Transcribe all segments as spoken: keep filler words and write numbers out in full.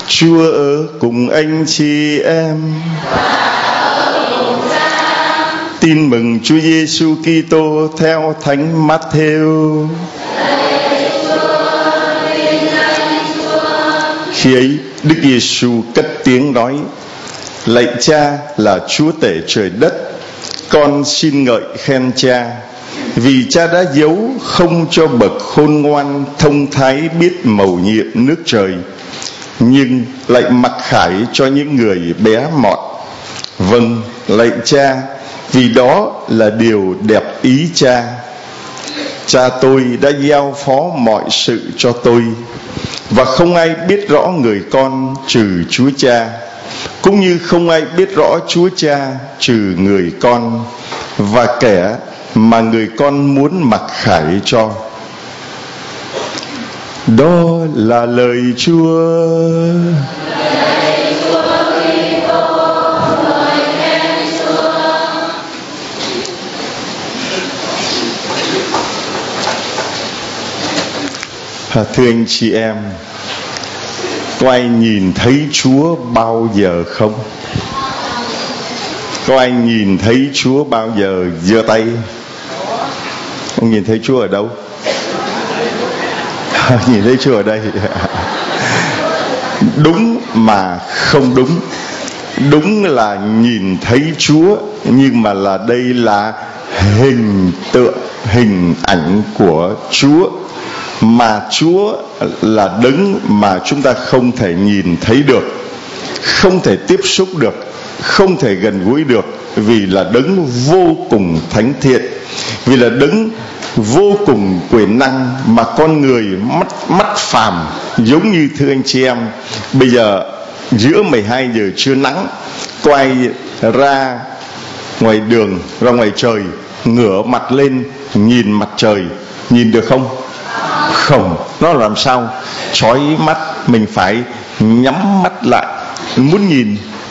Chúa ở cùng anh chị em. Tin mừng Chúa Giêsu Kitô theo Thánh Matthew. Khi ấy, Đức Giêsu cất tiếng nói: Lạy Cha là Chúa tể trời đất, con xin ngợi khen Cha, vì Cha đã giấu không cho bậc khôn ngoan thông thái biết mầu nhiệm nước trời, nhưng lại mặc khải cho những người bé mọn. Vâng, lạy Cha, vì đó là điều đẹp ý Cha. Cha tôi đã giao phó mọi sự cho tôi, và không ai biết rõ người con trừ Chúa Cha, cũng như không ai biết rõ Chúa Cha trừ người con và kẻ mà người con muốn mặc khải cho. Đó là lời Chúa. Thưa anh chị em, có ai nhìn thấy Chúa bao giờ không? Có ai nhìn thấy Chúa bao giờ? Giơ tay. Ông nhìn thấy Chúa ở đâu? Nhìn thấy Chúa ở đây. Đúng mà không đúng. Đúng là nhìn thấy Chúa, nhưng mà là đây là hình tượng, hình ảnh của Chúa. Mà Chúa là đấng mà chúng ta không thể nhìn thấy được, không thể tiếp xúc được, không thể gần gũi được, vì là đấng vô cùng thánh thiện, vì là đấng vô cùng quyền năng mà con người mắt mắt phàm. Giống như thưa anh chị em, bây giờ giữa mười hai giờ trưa nắng, quay ra ngoài đường, ra ngoài trời, ngửa mặt lên nhìn mặt trời, nhìn được không? Không. Nó làm sao? Chói mắt, mình phải nhắm mắt lại. Muốn nhìn,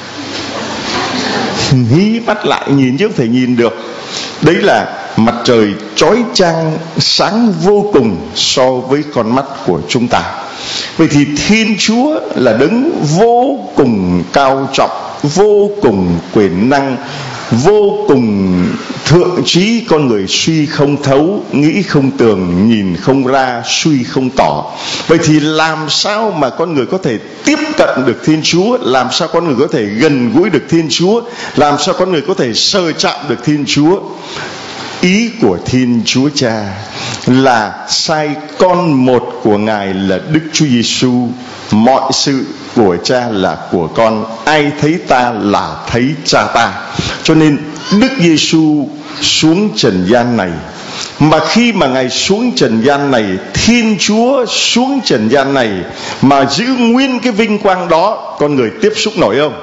hí mắt lại nhìn chứ không thể nhìn được. Đấy là mặt trời chói chang sáng vô cùng so với con mắt của chúng ta. Vậy thì Thiên Chúa là đấng vô cùng cao trọng, vô cùng quyền năng, vô cùng thượng trí, con người suy không thấu, nghĩ không tường, nhìn không ra, suy không tỏ. Vậy thì làm sao mà con người có thể tiếp cận được Thiên Chúa? Làm sao con người có thể gần gũi được Thiên Chúa? Làm sao con người có thể sờ chạm được Thiên Chúa? Ý của Thiên Chúa Cha là sai con một của Ngài là Đức Chúa Giêsu. Mọi sự của Cha là của con, ai thấy ta là thấy Cha ta. Cho nên Đức Giêsu xuống trần gian này, mà khi mà Ngài xuống trần gian này, Thiên Chúa xuống trần gian này mà giữ nguyên cái vinh quang đó, con người tiếp xúc nổi không?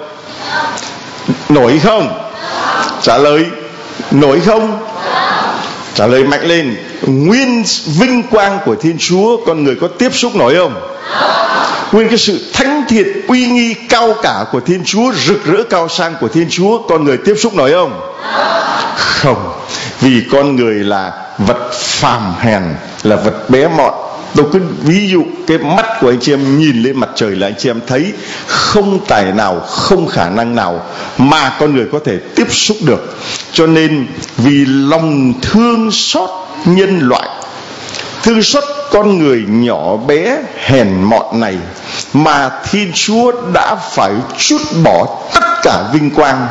Nổi không? Trả lời nổi không? Trả lời mạnh lên. Nguyên vinh quang của Thiên Chúa, con người có tiếp xúc nổi không? Nguyên cái sự thánh thiện uy nghi cao cả của Thiên Chúa, rực rỡ cao sang của Thiên Chúa, con người tiếp xúc nổi không? Không. Vì con người là vật phàm hèn, là vật bé mọn. Tôi cứ ví dụ cái mắt của anh chị em nhìn lên mặt trời là anh chị em thấy không tài nào, không khả năng nào mà con người có thể tiếp xúc được. Cho nên vì lòng thương xót nhân loại, thương xót con người nhỏ bé hèn mọn này, mà Thiên Chúa đã phải trút bỏ tất cả vinh quang.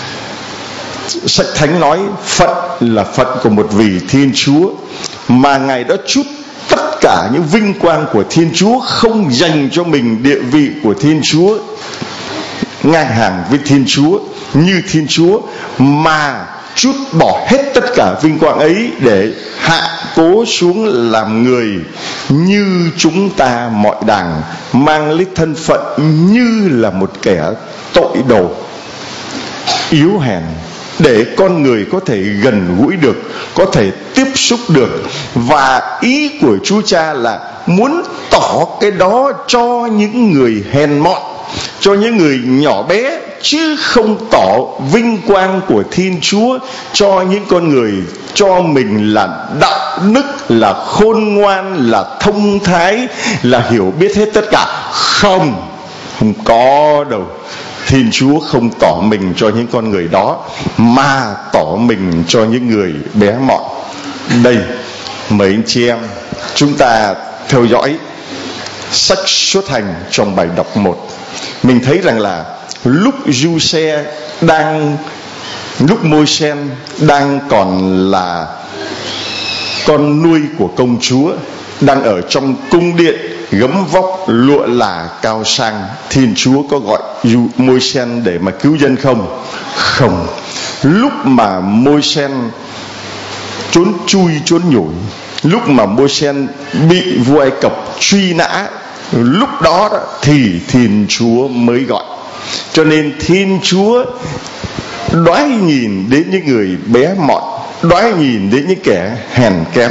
Sách Thánh nói phận là phận của một vị Thiên Chúa, mà Ngài đã trút tất cả những vinh quang của Thiên Chúa, không dành cho mình địa vị của Thiên Chúa, ngang hàng với Thiên Chúa, như Thiên Chúa, mà trút bỏ hết tất cả vinh quang ấy để hạ cố xuống làm người như chúng ta mọi đàng, mang lấy thân phận như là một kẻ tội đồ, yếu hèn, để con người có thể gần gũi được, có thể tiếp xúc được. Và ý của Chúa Cha là muốn tỏ cái đó cho những người hèn mọn, cho những người nhỏ bé, chứ không tỏ vinh quang của Thiên Chúa cho những con người cho mình là đạo đức, là khôn ngoan, là thông thái, là hiểu biết hết tất cả. Không, Không có đâu. Thiên Chúa không tỏ mình cho những con người đó, mà tỏ mình cho những người bé mọn. Đây, mấy anh chị em, chúng ta theo dõi sách Xuất Hành trong bài đọc một. Mình thấy rằng là lúc Giuse đang, lúc Môi-se đang còn là con nuôi của công chúa, đang ở trong cung điện gấm vóc lụa là cao sang, Thiên Chúa có gọi Môi-se để mà cứu dân không? Không. Lúc mà Môi-se trốn chui trốn nhủi, lúc mà Môi-se bị vua Ai Cập truy nã, lúc đó, đó thì Thiên Chúa mới gọi. Cho nên Thiên Chúa đoái nhìn đến những người bé mọn, đoái nhìn đến những kẻ hèn kém,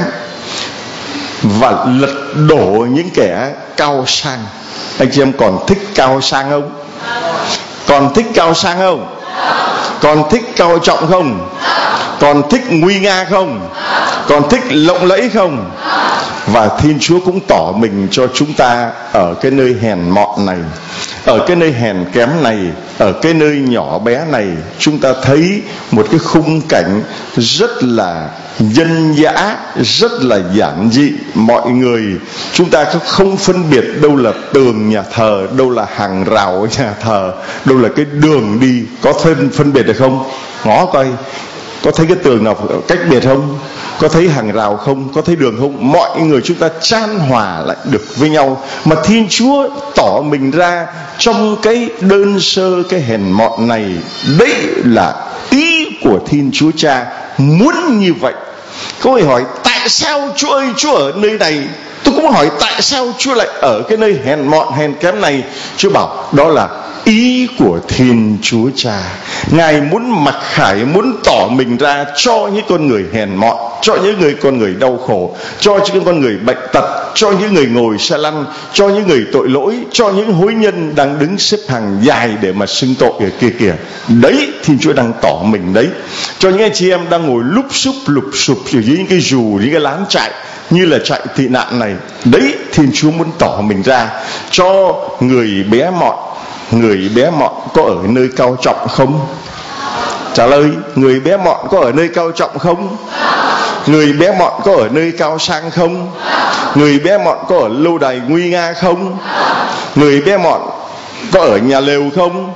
và lật đổ những kẻ cao sang. Anh chị em còn thích cao sang không? Còn thích cao sang không? Còn thích cao trọng không? Còn thích nguy nga không? Còn thích lộng lẫy không? Và Thiên Chúa cũng tỏ mình cho chúng ta ở cái nơi hèn mọn này, ở cái nơi hèn kém này, ở cái nơi nhỏ bé này. Chúng ta thấy một cái khung cảnh rất là dân dã, rất là giản dị. Mọi người, chúng ta không phân biệt đâu là tường nhà thờ, đâu là hàng rào nhà thờ, đâu là cái đường đi. Có phân, phân biệt được không? Ngó coi, có thấy cái tường nào cách biệt không? Có thấy hàng rào không? Có thấy đường không? Mọi người chúng ta chan hòa lại được với nhau. Mà Thiên Chúa tỏ mình ra trong cái đơn sơ, cái hèn mọn này. Đấy là ý của Thiên Chúa Cha muốn như vậy. Có người hỏi tại sao Chúa ơi, Chúa ở nơi này? Tôi cũng hỏi tại sao Chúa lại ở cái nơi hèn mọn, hèn kém này? Chúa bảo đó là ý của Thiên Chúa Cha. Ngài muốn mặc khải, muốn tỏ mình ra cho những con người hèn mọn, cho những người con người đau khổ, cho những con người bệnh tật, cho những người ngồi xe lăn, cho những người tội lỗi, cho những hối nhân đang đứng xếp hàng dài để mà xưng tội ở kia kìa. Đấy, Thiên Chúa đang tỏ mình đấy. Cho những anh chị em đang ngồi lúp xúp lụp sụp dưới những cái dù, những cái lán trại như là trại tị nạn này. Đấy, Thiên Chúa muốn tỏ mình ra cho người bé mọn. Người bé mọn có ở nơi cao trọng không? Trả lời, người bé mọn có ở nơi cao trọng không? Người bé mọn có ở nơi cao sang không? Người bé mọn có ở lâu đài nguy nga không? Người bé mọn có ở nhà lều không?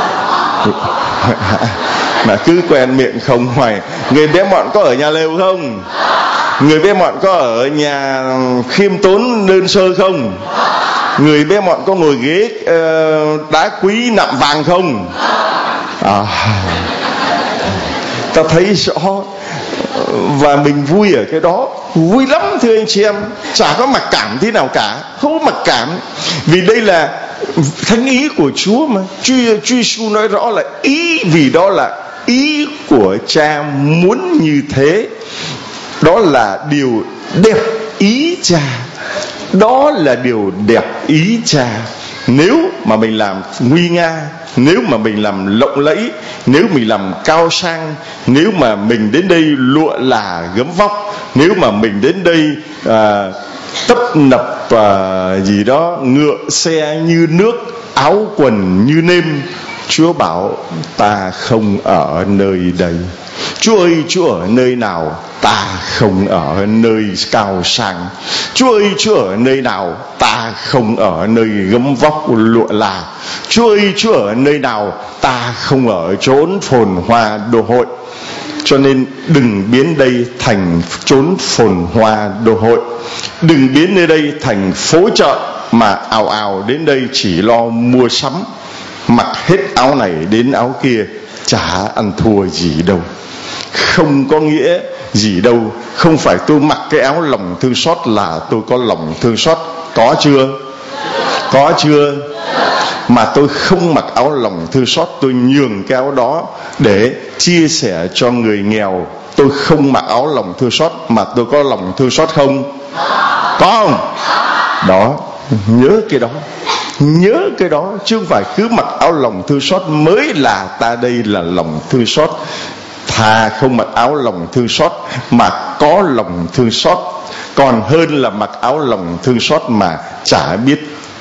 Mà cứ quen miệng không hoài. Người bé mọn có ở nhà lều không? Người bé mọn có ở nhà khiêm tốn đơn sơ không? Người bé mọn có ngồi ghế uh, đá quý nạm vàng không? À, ta thấy rõ. Và mình vui ở cái đó, vui lắm thưa anh chị em. Chả có mặc cảm thế nào cả, không có mặc cảm. Vì đây là thánh ý của Chúa mà. Chúa Giêsu nói rõ là ý, vì đó là ý của Cha muốn như thế. Đó là điều đẹp ý Cha. Đó là điều đẹp ý Cha. Nếu mà mình làm nguy nga, nếu mà mình làm lộng lẫy, nếu mình làm cao sang, nếu mà mình đến đây lụa là gấm vóc, nếu mà mình đến đây à, tấp nập à, gì đó, ngựa xe như nước, áo quần như nêm, Chúa bảo ta không ở nơi đây. Chúa ơi, Chúa ở nơi nào? Ta không ở nơi cao sang. Chúa ơi, Chúa ở nơi nào? Ta không ở nơi gấm vóc lụa là. Chúa ơi, Chúa ở nơi nào? Ta không ở chốn phồn hoa đô hội. Cho nên đừng biến đây thành chốn phồn hoa đô hội. Đừng biến nơi đây thành phố chợ mà ào ào đến đây chỉ lo mua sắm, mặc hết áo này đến áo kia, chả ăn thua gì đâu. Không có nghĩa gì đâu. Không phải tôi mặc cái áo lòng thương xót là tôi có lòng thương xót. Có chưa? Có chưa? Mà tôi không mặc áo lòng thương xót, tôi nhường cái áo đó để chia sẻ cho người nghèo. Tôi không mặc áo lòng thương xót mà tôi có lòng thương xót không? Có không? Đó, nhớ cái đó. Nhớ cái đó, chứ không phải cứ mặc áo lòng thương xót mới là ta đây là lòng thương xót. Thà không mặc áo lòng thương xót mà có lòng thương xót, còn hơn là mặc áo lòng thương xót mà chả biết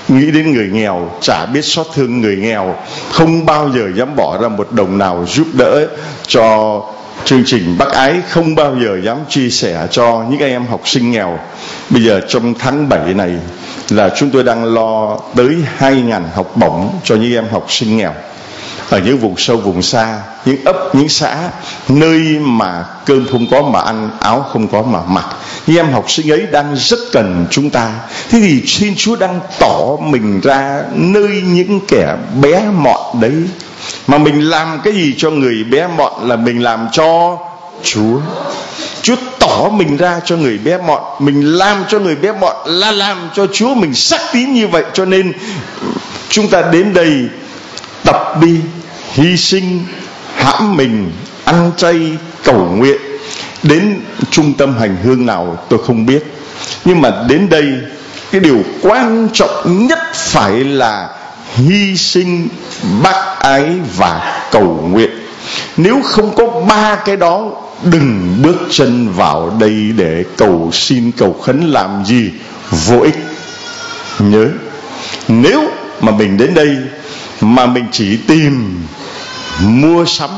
nghĩ đến người nghèo, chả biết xót thương người nghèo, không bao giờ dám bỏ ra một đồng nào giúp đỡ cho chương trình Bác Ái, không bao giờ dám chia sẻ cho những em học sinh nghèo. Bây giờ trong tháng bảy này là chúng tôi đang lo tới hai nghìn học bổng cho những em học sinh nghèo ở những vùng sâu vùng xa, những ấp, những xã, nơi mà cơm không có mà ăn, áo không có mà mặc. Những em học sinh ấy đang rất cần chúng ta. Thế thì xin Chúa đang tỏ mình ra nơi những kẻ bé mọn đấy. Mà mình làm cái gì cho người bé mọn là mình làm cho Chúa. Chúa tỏ mình ra cho người bé mọn, mình làm cho người bé mọn là làm cho Chúa. Mình xác tín như vậy, cho nên chúng ta đến đây tập đi, hy sinh, hãm mình, ăn chay, cầu nguyện. Đến trung tâm hành hương nào tôi không biết, nhưng mà đến đây cái điều quan trọng nhất phải là hy sinh, bác ái và cầu nguyện. Nếu không có ba cái đó, đừng bước chân vào đây để cầu xin cầu khấn làm gì, vô ích. Nhớ, nếu mà mình đến đây mà mình chỉ tìm mua sắm,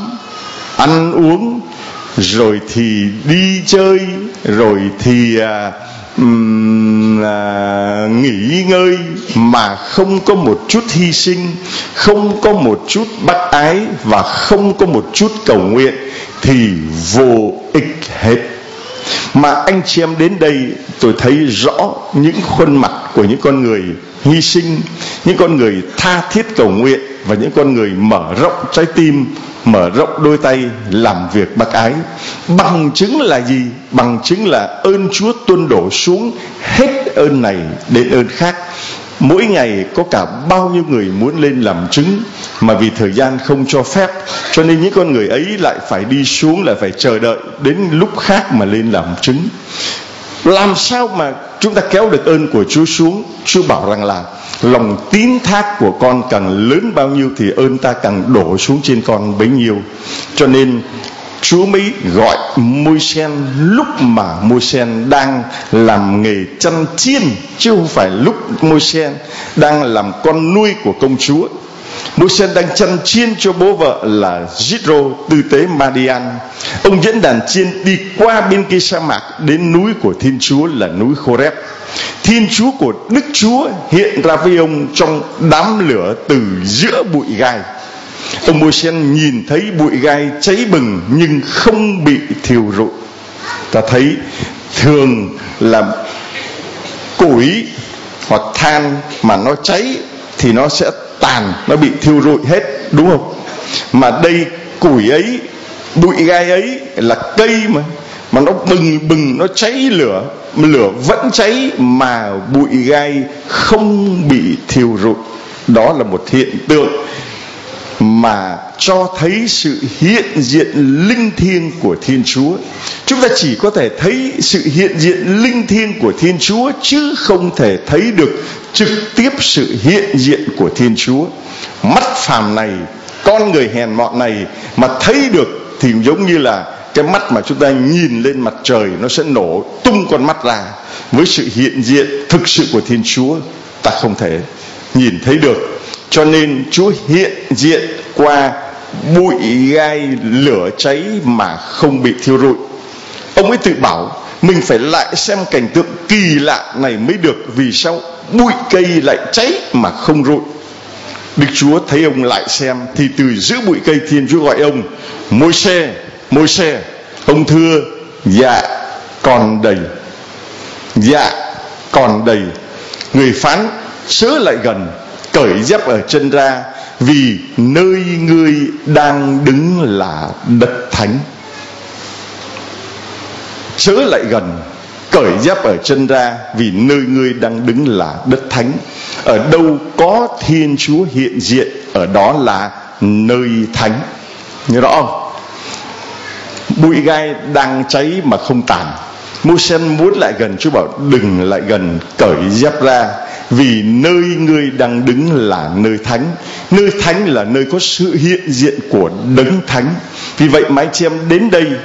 ăn uống, rồi thì đi chơi, rồi thì à, um, à, nghỉ ngơi, mà không có một chút hy sinh, không có một chút bác ái và không có một chút cầu nguyện thì vô ích hết. Mà anh chị em đến đây, tôi thấy rõ những khuôn mặt của những con người hy sinh, những con người tha thiết cầu nguyện, và những con người mở rộng trái tim, mở rộng đôi tay làm việc bác ái. Bằng chứng là gì? Bằng chứng là ơn Chúa tuôn đổ xuống hết ơn này đến ơn khác. Mỗi ngày có cả bao nhiêu người muốn lên làm chứng, mà vì thời gian không cho phép, cho nên những con người ấy lại phải đi xuống, lại phải chờ đợi đến lúc khác mà lên làm chứng. Làm sao mà chúng ta kéo được ơn của Chúa xuống? Chúa bảo rằng là lòng tín thác của con càng lớn bao nhiêu thì ơn ta càng đổ xuống trên con bấy nhiêu. Cho nên Chúa mới gọi Môi-se lúc mà Môi-se đang làm nghề chăn chiên, chứ không phải lúc Môi-se đang làm con nuôi của công chúa. Môi-se đang chăn chiên cho bố vợ là Jitro, tư tế Madian. Ông dẫn đàn chiên đi qua bên kia sa mạc đến núi của Thiên Chúa là núi Khoreb. Thiên Chúa của Đức Chúa hiện ra với ông trong đám lửa từ giữa bụi gai. Ông Môi-se nhìn thấy bụi gai cháy bừng nhưng không bị thiêu rụi. Ta thấy thường là củi hoặc than mà nó cháy thì nó sẽ tàn, nó bị thiêu rụi hết, đúng không? Mà đây củi ấy, bụi gai ấy là cây mà mà nó bừng bừng, nó cháy lửa, lửa vẫn cháy mà bụi gai không bị thiêu rụi. Đó là một hiện tượng mà cho thấy sự hiện diện linh thiêng của Thiên Chúa. Chúng ta chỉ có thể thấy sự hiện diện linh thiêng của Thiên Chúa, chứ không thể thấy được trực tiếp sự hiện diện của Thiên Chúa. Mắt phàm này, con người hèn mọn này mà thấy được thì giống như là cái mắt mà chúng ta nhìn lên mặt trời, nó sẽ nổ tung con mắt ra. Với sự hiện diện thực sự của Thiên Chúa, ta không thể nhìn thấy được. Cho nên Chúa hiện diện qua bụi gai lửa cháy mà không bị thiêu rụi. Ông ấy tự bảo mình phải lại xem cảnh tượng kỳ lạ này mới được. Vì sao bụi cây lại cháy mà không rụi? Đức Chúa thấy ông lại xem, thì từ giữa bụi cây Thiên Chúa gọi ông: Môi-se, Môi-se. Ông thưa: dạ còn đầy, dạ còn đầy. Người phán: chớ lại gần, cởi dép ở chân ra, vì nơi ngươi đang đứng là đất thánh. Chớ lại gần, cởi dép ở chân ra, vì nơi ngươi đang đứng là đất thánh. Ở đâu có Thiên Chúa hiện diện, ở đó là nơi thánh. Nhớ rõ không? Bụi gai đang cháy mà không tàn. Môi-se muốn lại gần, Chúa bảo đừng lại gần, cởi dép ra, vì nơi ngươi đang đứng là nơi thánh. Nơi thánh là nơi có sự hiện diện của Đấng Thánh. Vì vậy mà anh chị em đến đây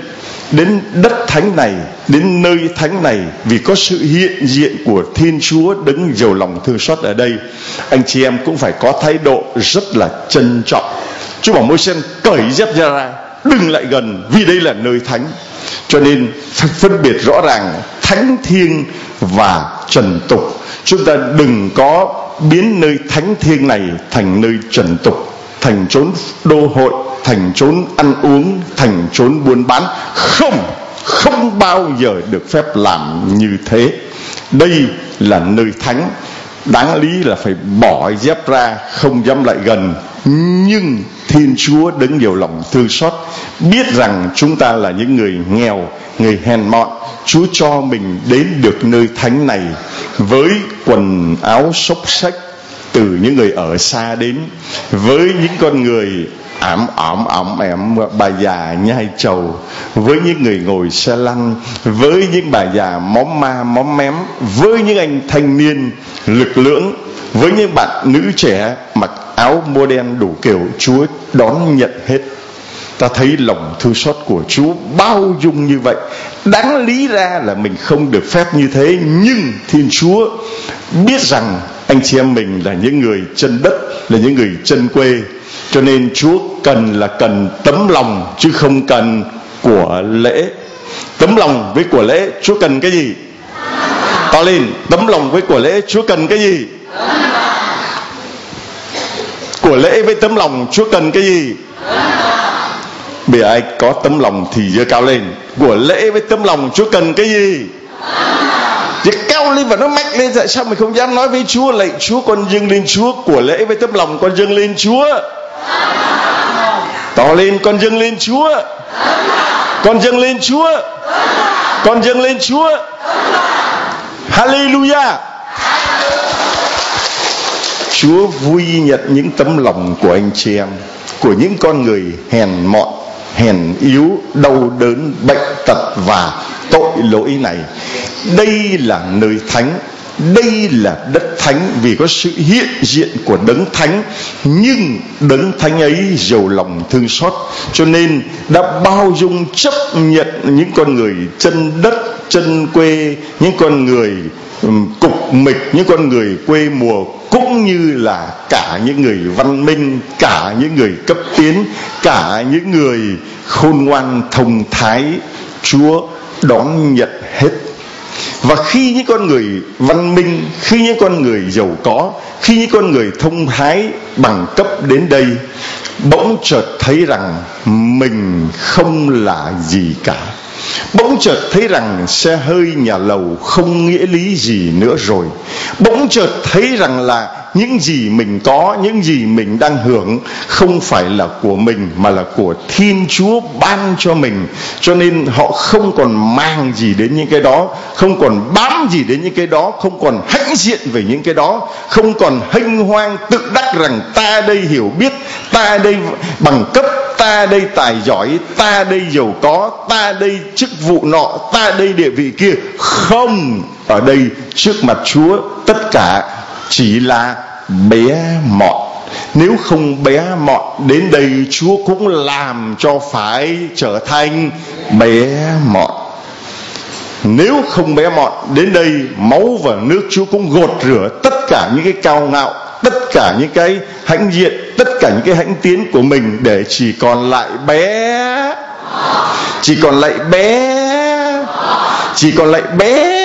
đến đất thánh này, đến nơi thánh này, vì có sự hiện diện của Thiên Chúa đấng giàu lòng thương xót ở đây, anh chị em cũng phải có thái độ rất là trân trọng. Chúa bảo Môi-se cởi dép ra, đừng lại gần, vì đây là nơi thánh. Cho nên phải phân biệt rõ ràng thánh thiêng và trần tục. Chúng ta đừng có biến nơi thánh thiêng này thành nơi trần tục, thành chốn đô hội, thành chốn ăn uống, thành chốn buôn bán. Không, không bao giờ được phép làm như thế. Đây là nơi thánh, đáng lý là phải bỏ dép ra, không dám lại gần. Nhưng Thiên Chúa đấng nhiều lòng thương xót, biết rằng chúng ta là những người nghèo, người hèn mọn, Chúa cho mình đến được nơi thánh này với quần áo xốc xách từ những người ở xa đến, với những con người ảm ỏm ỏm ẻm, bà già nhai trầu, với những người ngồi xe lăn, với những bà già móm ma móm mém, với những anh thanh niên lực lưỡng, với những bạn nữ trẻ mặc áo mô đen đủ kiểu. Chúa đón nhận hết. Ta thấy lòng thương xót của Chúa bao dung như vậy. Đáng lý ra là mình không được phép như thế, nhưng Thiên Chúa biết rằng anh chị em mình là những người chân đất, là những người chân quê, cho nên Chúa cần là cần tấm lòng, chứ không cần của lễ. Tấm lòng với của lễ, Chúa cần cái gì? To lên. Tấm lòng với của lễ, Chúa cần cái gì? Của lễ với tấm lòng, Chúa cần cái gì? Bây giờ ai có tấm lòng thì giơ cao lên. Của lễ với tấm lòng, Chúa cần cái gì? Thì cao lên và nó mạnh lên. Tại sao mình không dám nói với Chúa? Lạy Chúa, con dâng lên Chúa. Của lễ với tấm lòng, con dâng lên Chúa. To lên, con dâng lên Chúa. Con dâng lên Chúa. Con dâng lên Chúa. Hallelujah. Chúa vui nhận những tấm lòng của anh chị em, của những con người hèn mọn, hèn yếu, đau đớn, bệnh tật và tội lỗi này. Đây là nơi thánh, đây là đất thánh, vì có sự hiện diện của đấng thánh. Nhưng đấng thánh ấy giàu lòng thương xót, cho nên đã bao dung chấp nhận những con người chân đất, chân quê, những con người cục mịch, những con người quê mùa, cũng như là cả những người văn minh, cả những người cấp tiến, cả những người khôn ngoan thông thái. Chúa đón nhận hết. Và khi những con người văn minh, khi những con người giàu có, khi những con người thông thái bằng cấp đến đây, bỗng chợt thấy rằng mình không là gì cả. Bỗng chợt thấy rằng xe hơi nhà lầu không nghĩa lý gì nữa rồi. Bỗng chợt thấy rằng là những gì mình có, những gì mình đang hưởng không phải là của mình, mà là của Thiên Chúa ban cho mình. Cho nên họ không còn mang gì đến những cái đó, không còn bám gì đến những cái đó, không còn hãnh diện về những cái đó, không còn hênh hoang tự đắc rằng ta đây hiểu biết, ta đây bằng cấp, ta đây tài giỏi, ta đây giàu có, ta đây chức vụ nọ, ta đây địa vị kia. Không, ở đây trước mặt Chúa tất cả chỉ là bé mọn. Nếu không bé mọn, đến đây Chúa cũng làm cho phải trở thành bé mọn. Nếu không bé mọn, đến đây máu và nước Chúa cũng gột rửa tất cả những cái cao ngạo, tất cả những cái hãnh diện, tất cả những cái hãnh tiến của mình, để chỉ còn lại bé, chỉ còn lại bé, chỉ còn lại bé.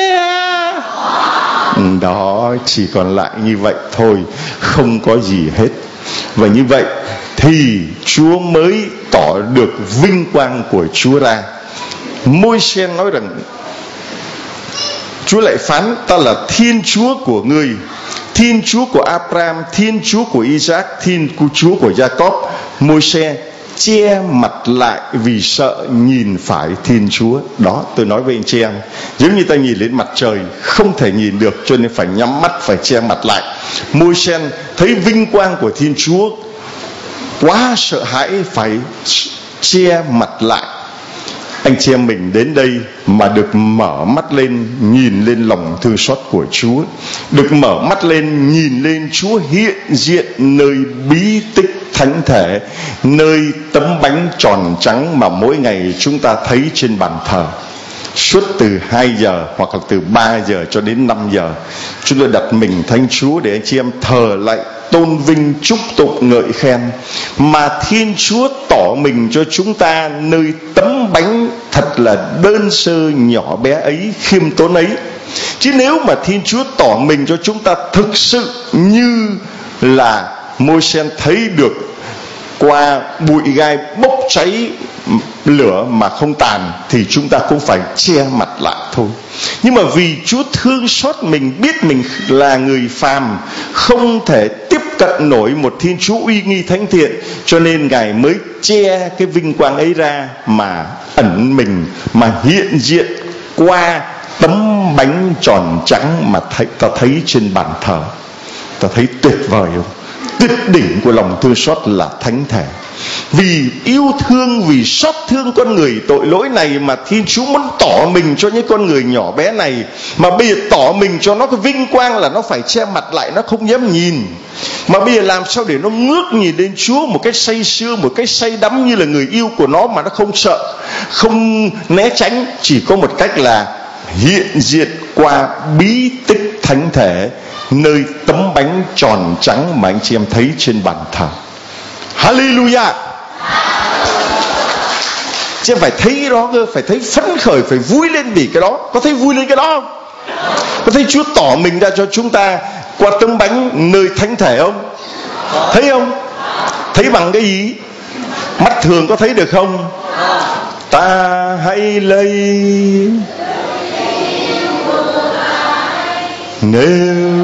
Đó, chỉ còn lại như vậy thôi, không có gì hết. Và như vậy thì Chúa mới tỏ được vinh quang của Chúa ra. Môi-se nói rằng, Chúa lại phán: ta là Thiên Chúa của ngươi, Thiên Chúa của Abraham, Thiên Chúa của Isaac, Thiên Chúa của Jacob. Môi-se che mặt lại vì sợ nhìn phải Thiên Chúa. Đó, tôi nói với anh chị em, giống như ta nhìn lên mặt trời không thể nhìn được, cho nên phải nhắm mắt, phải che mặt lại. Môi-se thấy vinh quang của Thiên Chúa quá sợ hãi, phải che mặt lại. Anh chị em mình đến đây mà được mở mắt lên, nhìn lên lòng thương xót của Chúa, được mở mắt lên nhìn lên Chúa hiện diện nơi bí tích thánh thể, nơi tấm bánh tròn trắng mà mỗi ngày chúng ta thấy trên bàn thờ. Suốt từ hai giờ hoặc là từ ba giờ cho đến năm giờ, chúng tôi đặt mình thánh Chúa để anh chị em thờ lại, tôn vinh, chúc tụng, ngợi khen. Mà Thiên Chúa tỏ mình cho chúng ta nơi tấm bánh thật là đơn sơ, nhỏ bé ấy, khiêm tốn ấy. Chứ nếu mà Thiên Chúa tỏ mình cho chúng ta thực sự như là Môi-se thấy được qua bụi gai bốc cháy lửa mà không tàn, thì chúng ta cũng phải che mặt lại thôi. Nhưng mà vì Chúa thương xót mình, biết mình là người phàm, không thể tiếp cận nổi một Thiên Chúa uy nghi thánh thiện, cho nên Ngài mới che cái vinh quang ấy ra, mà ẩn mình, mà hiện diện qua tấm bánh tròn trắng mà thấy, ta thấy trên bàn thờ. Ta thấy tuyệt vời không? Tuyệt đỉnh của lòng thương xót là thánh thể. Vì yêu thương, vì xót thương con người tội lỗi này mà Thiên Chúa muốn tỏ mình cho những con người nhỏ bé này. Mà bây giờ tỏ mình cho nó cái vinh quang là nó phải che mặt lại, nó không dám nhìn. Mà bây giờ làm sao để nó ngước nhìn lên Chúa một cách say sưa, một cách say đắm như là người yêu của nó, mà nó không sợ, không né tránh. Chỉ có một cách là hiện diện qua bí tích thánh thể, nơi tấm bánh tròn trắng mà anh chị em thấy trên bàn thờ. Hallelujah. Chứ phải thấy đó cơ, phải thấy phấn khởi, phải vui lên vì cái đó. Có thấy vui lên cái đó không? Có thấy Chúa tỏ mình ra cho chúng ta qua tấm bánh nơi thánh thể không? Thấy không? Thấy bằng cái gì? Mắt thường có thấy được không? Ta hãy lấy nếu,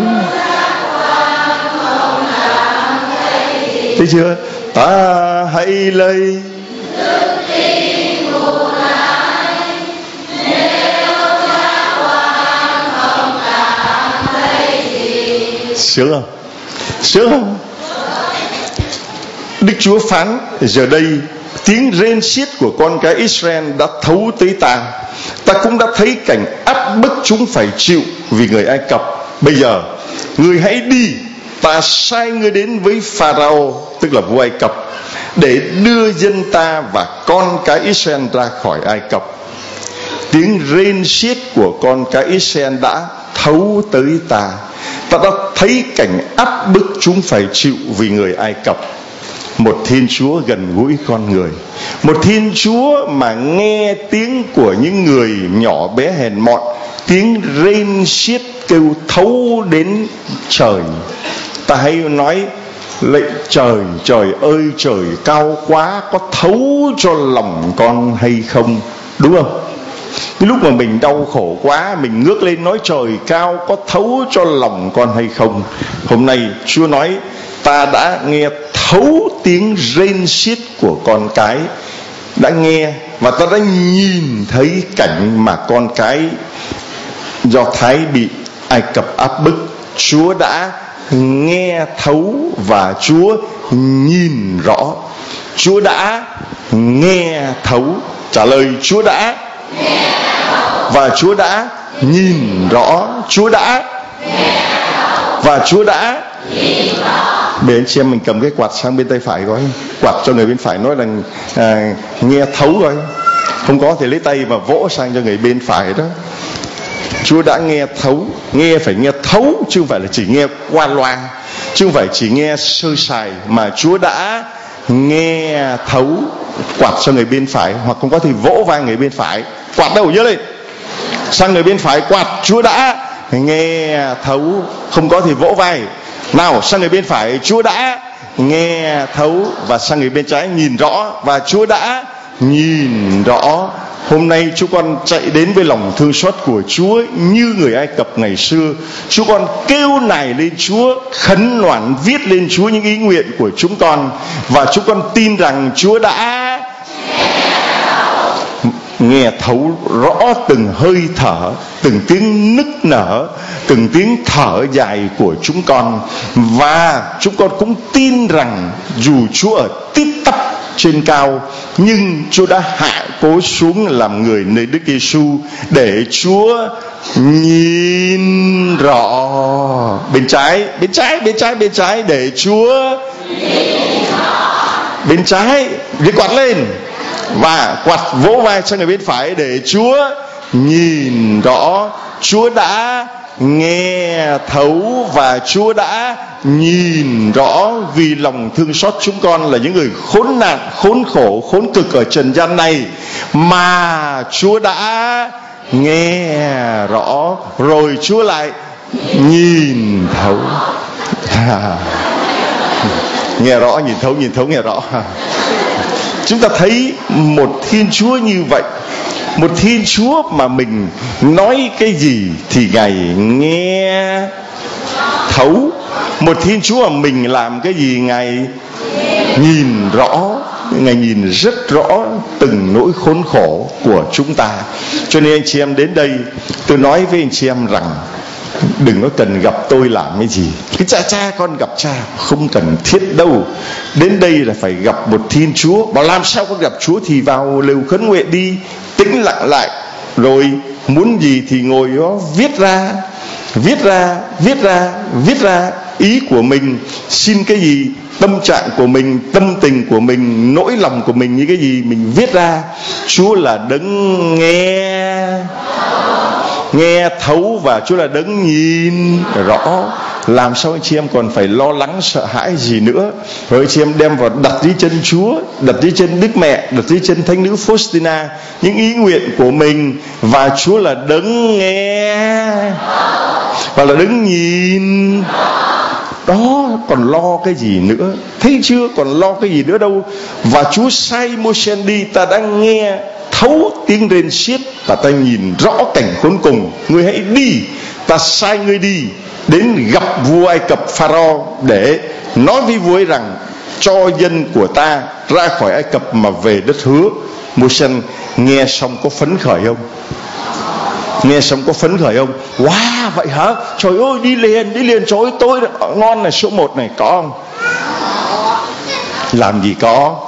thấy chưa? Ta hãy lấy sướng không? Sướng không? Đức Chúa phán: giờ đây tiếng rên xiết của con cái Israel đã thấu tới ta. Ta cũng đã thấy cảnh áp bức chúng phải chịu vì người Ai Cập. Bây giờ ngươi hãy đi, ta sai ngươi đến với Pharaoh, tức là vua Ai Cập, để đưa dân ta và con cái Israel ra khỏi Ai Cập. Tiếng rên xiết của con cái Israel đã thấu tới ta. Ta đã thấy cảnh áp bức chúng phải chịu vì người Ai Cập. Một Thiên Chúa gần gũi con người, một Thiên Chúa mà nghe tiếng của những người nhỏ bé hèn mọn, tiếng rên xiết kêu thấu đến trời. Ta hay nói: lạy trời, trời ơi trời cao quá, có thấu cho lòng con hay không? Đúng không? Cái lúc mà mình đau khổ quá, mình ngước lên nói: trời cao, có thấu cho lòng con hay không? Hôm nay Chúa nói: ta đã nghe thấu tiếng rên xiết của con cái, đã nghe, và ta đã nhìn thấy cảnh mà con cái Do Thái bị Ai Cập áp bức. Chúa đã nghe thấu và Chúa nhìn rõ. Chúa đã nghe thấu. Trả lời: Chúa đã nghe thấu và Chúa đã nhìn rõ. Chúa đã nghe thấu và Chúa đã nhìn rõ. Để anh chị em mình cầm cái quạt sang bên tay phải coi, quạt cho người bên phải, nói rằng à, nghe thấu coi. Không có thì lấy tay và vỗ sang cho người bên phải đó. Chúa đã nghe thấu. Nghe phải nghe thấu, chứ không phải là chỉ nghe qua loa, chứ không phải chỉ nghe sơ sài, mà Chúa đã nghe thấu. Quạt cho người bên phải, hoặc không có thì vỗ vai người bên phải. Quạt đâu nhớ lên, sang người bên phải quạt: Chúa đã nghe thấu. Không có thì vỗ vai. Nào, sang người bên phải: Chúa đã nghe thấu. Và sang người bên trái: nhìn rõ. Và Chúa đã nhìn rõ. Hôm nay chúng con chạy đến với lòng thương xót của Chúa như người Ai Cập ngày xưa. Chúng con kêu nài lên Chúa, khấn noạn viết lên Chúa những ý nguyện của chúng con. Và chúng con tin rằng Chúa đã nghe thấu rõ từng hơi thở, từng tiếng nức nở, từng tiếng thở dài của chúng con. Và chúng con cũng tin rằng dù Chúa ở tít tắp trên cao, nhưng Chúa đã hạ cố xuống làm người nơi Đức Giêsu, để Chúa nhìn rõ. Bên trái, bên trái, bên trái, bên trái, để Chúa nhìn rõ. bên trái giơ quạt lên và quạt vỗ vai cho người bên phải để Chúa nhìn rõ. Chúa đã nghe thấu và Chúa đã nhìn rõ, vì lòng thương xót chúng con là những người khốn nạn, khốn khổ, khốn cực ở trần gian này, mà Chúa đã nghe rõ rồi Chúa lại nhìn thấu. Nghe rõ, nhìn thấu, nhìn thấu, nghe rõ. Chúng ta thấy một Thiên Chúa như vậy, một Thiên Chúa mà mình nói cái gì thì Ngài nghe thấu, một Thiên Chúa mà mình làm cái gì Ngài nhìn rõ, Ngài nhìn rất rõ từng nỗi khốn khổ của chúng ta. Cho nên anh chị em đến đây, tôi nói với anh chị em rằng đừng có cần gặp tôi làm cái gì. Cái cha cha con gặp cha không cần thiết đâu. Đến đây là phải gặp một Thiên Chúa. Bảo làm sao con gặp Chúa? Thì vào lều khấn nguyện đi, tĩnh lặng lại, rồi muốn gì thì ngồi đó viết ra, viết ra, viết ra, viết ra ý của mình, xin cái gì, tâm trạng của mình, tâm tình của mình, nỗi lòng của mình như cái gì mình viết ra. Chúa là đấng nghe nghe thấu và Chúa là đấng nhìn rõ. Làm sao anh chị em còn phải lo lắng sợ hãi gì nữa? Rồi anh chị em đem vào đặt dưới chân Chúa, đặt dưới chân Đức Mẹ, đặt dưới chân Thánh nữ Faustina những ý nguyện của mình, và Chúa là đấng nghe và là đấng nhìn đó. Còn lo cái gì nữa? Thấy chưa? Còn lo cái gì nữa đâu. Và Chúa sai Môi-se đi, ta đang nghe thấu tiếng rên xiết và ta nhìn rõ cảnh khốn cùng. Ngươi hãy đi, ta sai ngươi đi đến gặp vua Ai Cập Pharaoh để nói với vua ấy rằng cho dân của ta ra khỏi Ai Cập mà về đất hứa. Môi-se nghe xong có phấn khởi không? Nghe xong có phấn khởi không? Wow, vậy hả? Trời ơi, đi liền, đi liền. Trời ơi, tôi ngon này, số một này. Có không? Làm gì có.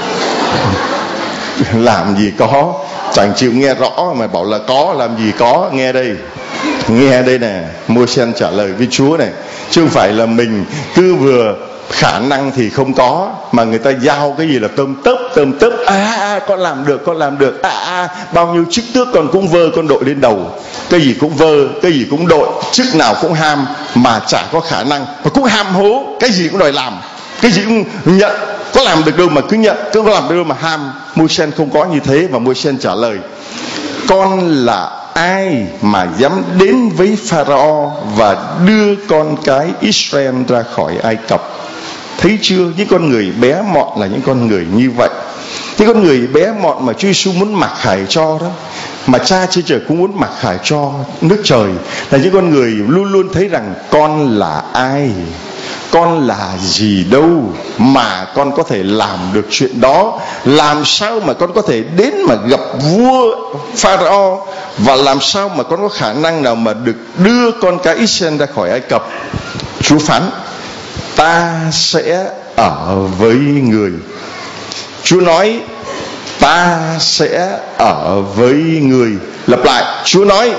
Làm gì có. Chẳng chịu nghe rõ mà bảo là có. Làm gì có. Nghe đây, nghe đây nè. Môi-se trả lời với Chúa này, chứ không phải là mình cứ vừa khả năng thì không có, mà người ta giao cái gì là tôm tớp tôm tớp. À, à con làm được, con làm được. À, à bao nhiêu chức tước con cũng vơ, con đội lên đầu. Cái gì cũng vơ, cái gì cũng đội, chức nào cũng ham, mà chả có khả năng, mà cũng ham hố, cái gì cũng đòi làm, cái gì cũng nhận. Có làm được đâu mà cứ nhận, cứ có làm được đâu mà ham. Môi-se không có như thế, và Môi-se trả lời: con là ai mà dám đến với Pharaoh và đưa con cái Israel ra khỏi Ai Cập? Thấy chưa? Những con người bé mọn là những con người như vậy. Những con người bé mọn mà Chúa Giêsu muốn mặc khải cho đó, mà Cha trên trời cũng muốn mặc khải cho nước trời, là những con người luôn luôn thấy rằng con là ai, con là gì đâu mà con có thể làm được chuyện đó. Làm sao mà con có thể đến mà gặp vua Pharaoh, và làm sao mà con có khả năng nào mà được đưa con cái Israel ra khỏi Ai Cập? Chúa phán: ta sẽ ở với người. Chúa nói ta sẽ ở với người. Lặp lại, Chúa nói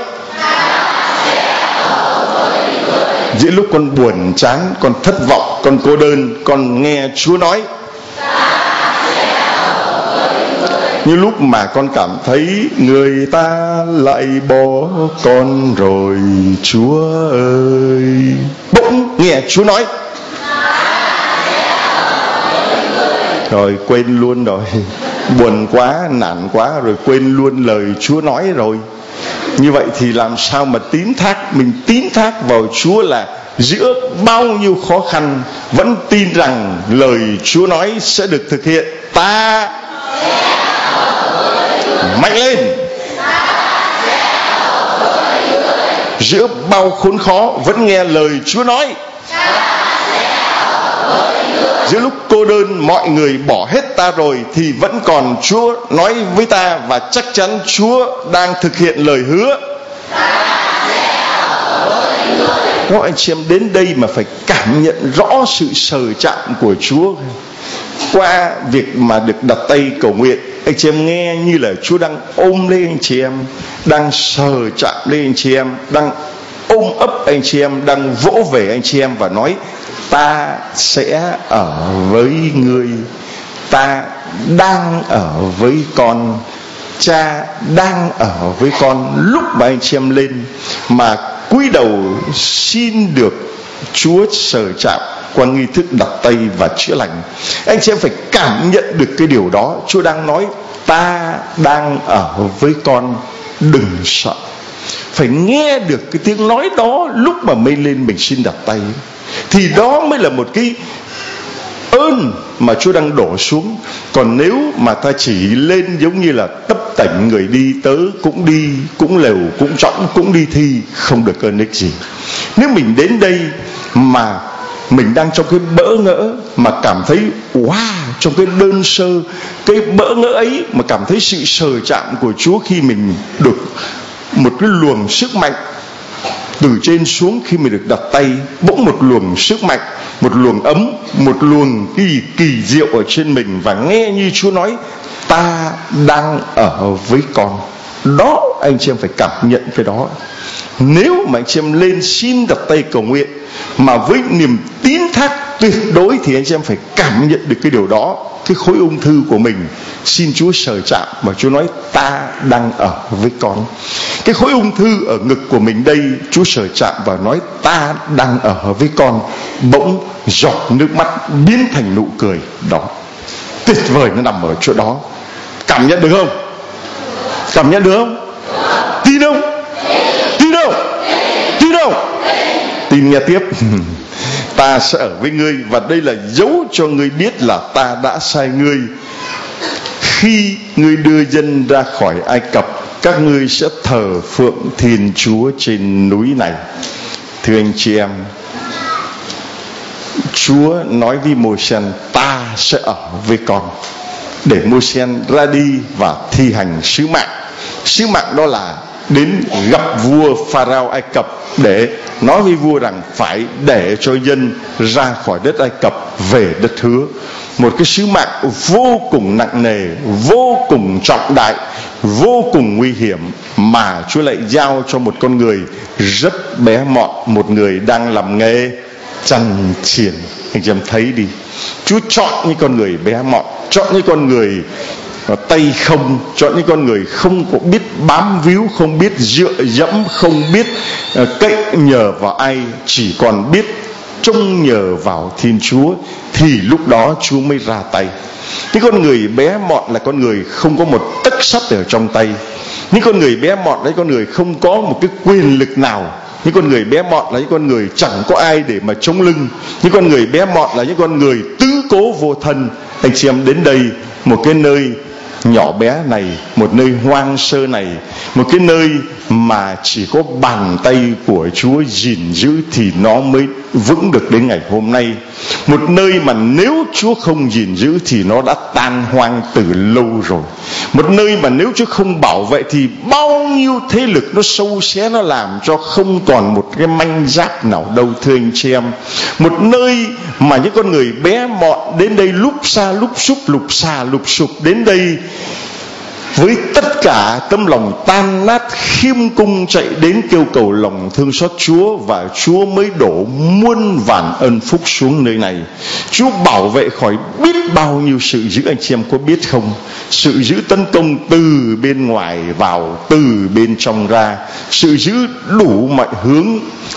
giữa lúc con buồn chán, con thất vọng, con cô đơn, con nghe Chúa nói. Như lúc mà con cảm thấy người ta lại bỏ con rồi, Chúa ơi, bỗng nghe Chúa nói. Rồi quên luôn rồi. Buồn quá, nản quá, rồi quên luôn lời Chúa nói rồi. Như vậy thì làm sao mà tín thác? Mình tín thác vào Chúa là giữa bao nhiêu khó khăn vẫn tin rằng lời Chúa nói sẽ được thực hiện. Ta mạnh lên. Giữa bao khốn khó vẫn nghe lời Chúa nói. Giữa lúc cô đơn mọi người bỏ hết ta rồi, thì vẫn còn Chúa nói với ta, và chắc chắn Chúa đang thực hiện lời hứa. Các anh chị em đến đây mà phải cảm nhận rõ sự sờ chạm của Chúa. Qua việc mà được đặt tay cầu nguyện, anh chị em nghe như là Chúa đang ôm lấy anh chị em, đang sờ chạm lên anh chị em, đang ôm ấp anh chị em, đang vỗ về anh chị em và nói: ta sẽ ở với ngươi, ta đang ở với con, cha đang ở với con. Lúc mà anh chị em lên mà cúi đầu xin được Chúa sờ chạm qua nghi thức đặt tay và chữa lành, anh chị em phải cảm nhận được cái điều đó. Chúa đang nói ta đang ở với con, đừng sợ. Phải nghe được cái tiếng nói đó lúc mà mình lên mình xin đặt tay, thì đó mới là một cái ơn mà Chúa đang đổ xuống. Còn nếu mà ta chỉ lên giống như là tấp tảnh người đi, tớ cũng đi, cũng lều, cũng trõng, cũng đi thi, không được ơn ích gì. Nếu mình đến đây mà mình đang trong cái bỡ ngỡ, mà cảm thấy wow, trong cái đơn sơ, cái bỡ ngỡ ấy mà cảm thấy sự sờ chạm của Chúa khi mình được một cái luồng sức mạnh từ trên xuống, khi mình được đặt tay, bỗng một luồng sức mạnh, một luồng ấm, một luồng kỳ kỳ diệu ở trên mình, và nghe như Chúa nói ta đang ở với con. Đó anh chị em phải cảm nhận cái đó. Nếu mà anh chị em lên xin đặt tay cầu nguyện mà với niềm tín thác tuyệt đối, thì anh chị em phải cảm nhận được cái điều đó. Cái khối ung thư của mình xin Chúa sờ chạm, mà Chúa nói ta đang ở với con. Cái khối ung thư ở ngực của mình đây, Chúa sờ chạm và nói ta đang ở với con, bỗng giọt nước mắt biến thành nụ cười. Đó, tuyệt vời, nó nằm ở chỗ đó. Cảm nhận được không? Cảm nhận được không? Tin không? Tin không? Tin không? Tin nghe tiếp. Ta sẽ ở với ngươi, và đây là dấu cho ngươi biết là ta đã sai ngươi. Khi ngươi đưa dân ra khỏi Ai Cập, các ngươi sẽ thờ phượng Thiên Chúa trên núi này. Thưa anh chị em, Chúa nói với Môi-se ta sẽ ở với con, để Môi-se ra đi và thi hành sứ mạng. Sứ mạng đó là đến gặp vua Pharaoh Ai Cập để nói với vua rằng phải để cho dân ra khỏi đất Ai Cập về đất hứa. Một cái sứ mạng vô cùng nặng nề, vô cùng trọng đại, vô cùng nguy hiểm, mà Chúa lại giao cho một con người rất bé mọn, một người đang làm nghề chăn chiền. Anh chị em thấy đi, Chúa chọn những con người bé mọn, chọn những con người tay không, chọn những con người không có biết bám víu, không biết dựa dẫm, không biết uh, cậy nhờ vào ai, chỉ còn biết trông nhờ vào Thiên Chúa, thì lúc đó Chúa mới ra tay. Những con người bé mọn là con người không có một tấc sắt ở trong tay. Những con người bé mọn đấy, con người không có một cái quyền lực nào. Những con người bé mọn là những con người chẳng có ai để mà chống lưng. Những con người bé mọn là những con người tứ cố vô thân. Anh chị em đến đây, một cái nơi nhỏ bé này, một nơi hoang sơ này, một cái nơi mà chỉ có bàn tay của Chúa gìn giữ thì nó mới vững được đến ngày hôm nay. Một nơi mà nếu Chúa không gìn giữ thì nó đã tan hoang từ lâu rồi. Một nơi mà nếu Chúa không bảo vệ thì bao nhiêu thế lực nó sâu xé, nó làm cho không còn một cái manh giáp nào đâu, thưa anh chị em. Một nơi mà những con người bé mọn đến đây lúc xa lúc xúc, lục xà lục sụp đến đây với tất cả tấm lòng tan nát, khiêm cung chạy đến kêu cầu lòng thương xót Chúa, và Chúa mới đổ muôn vàn ân phúc xuống nơi này. Chúa bảo vệ khỏi biết bao nhiêu sự dữ, anh chị em có biết không? Sự dữ tấn công từ bên ngoài vào, từ bên trong ra, sự dữ đủ mọi hướng,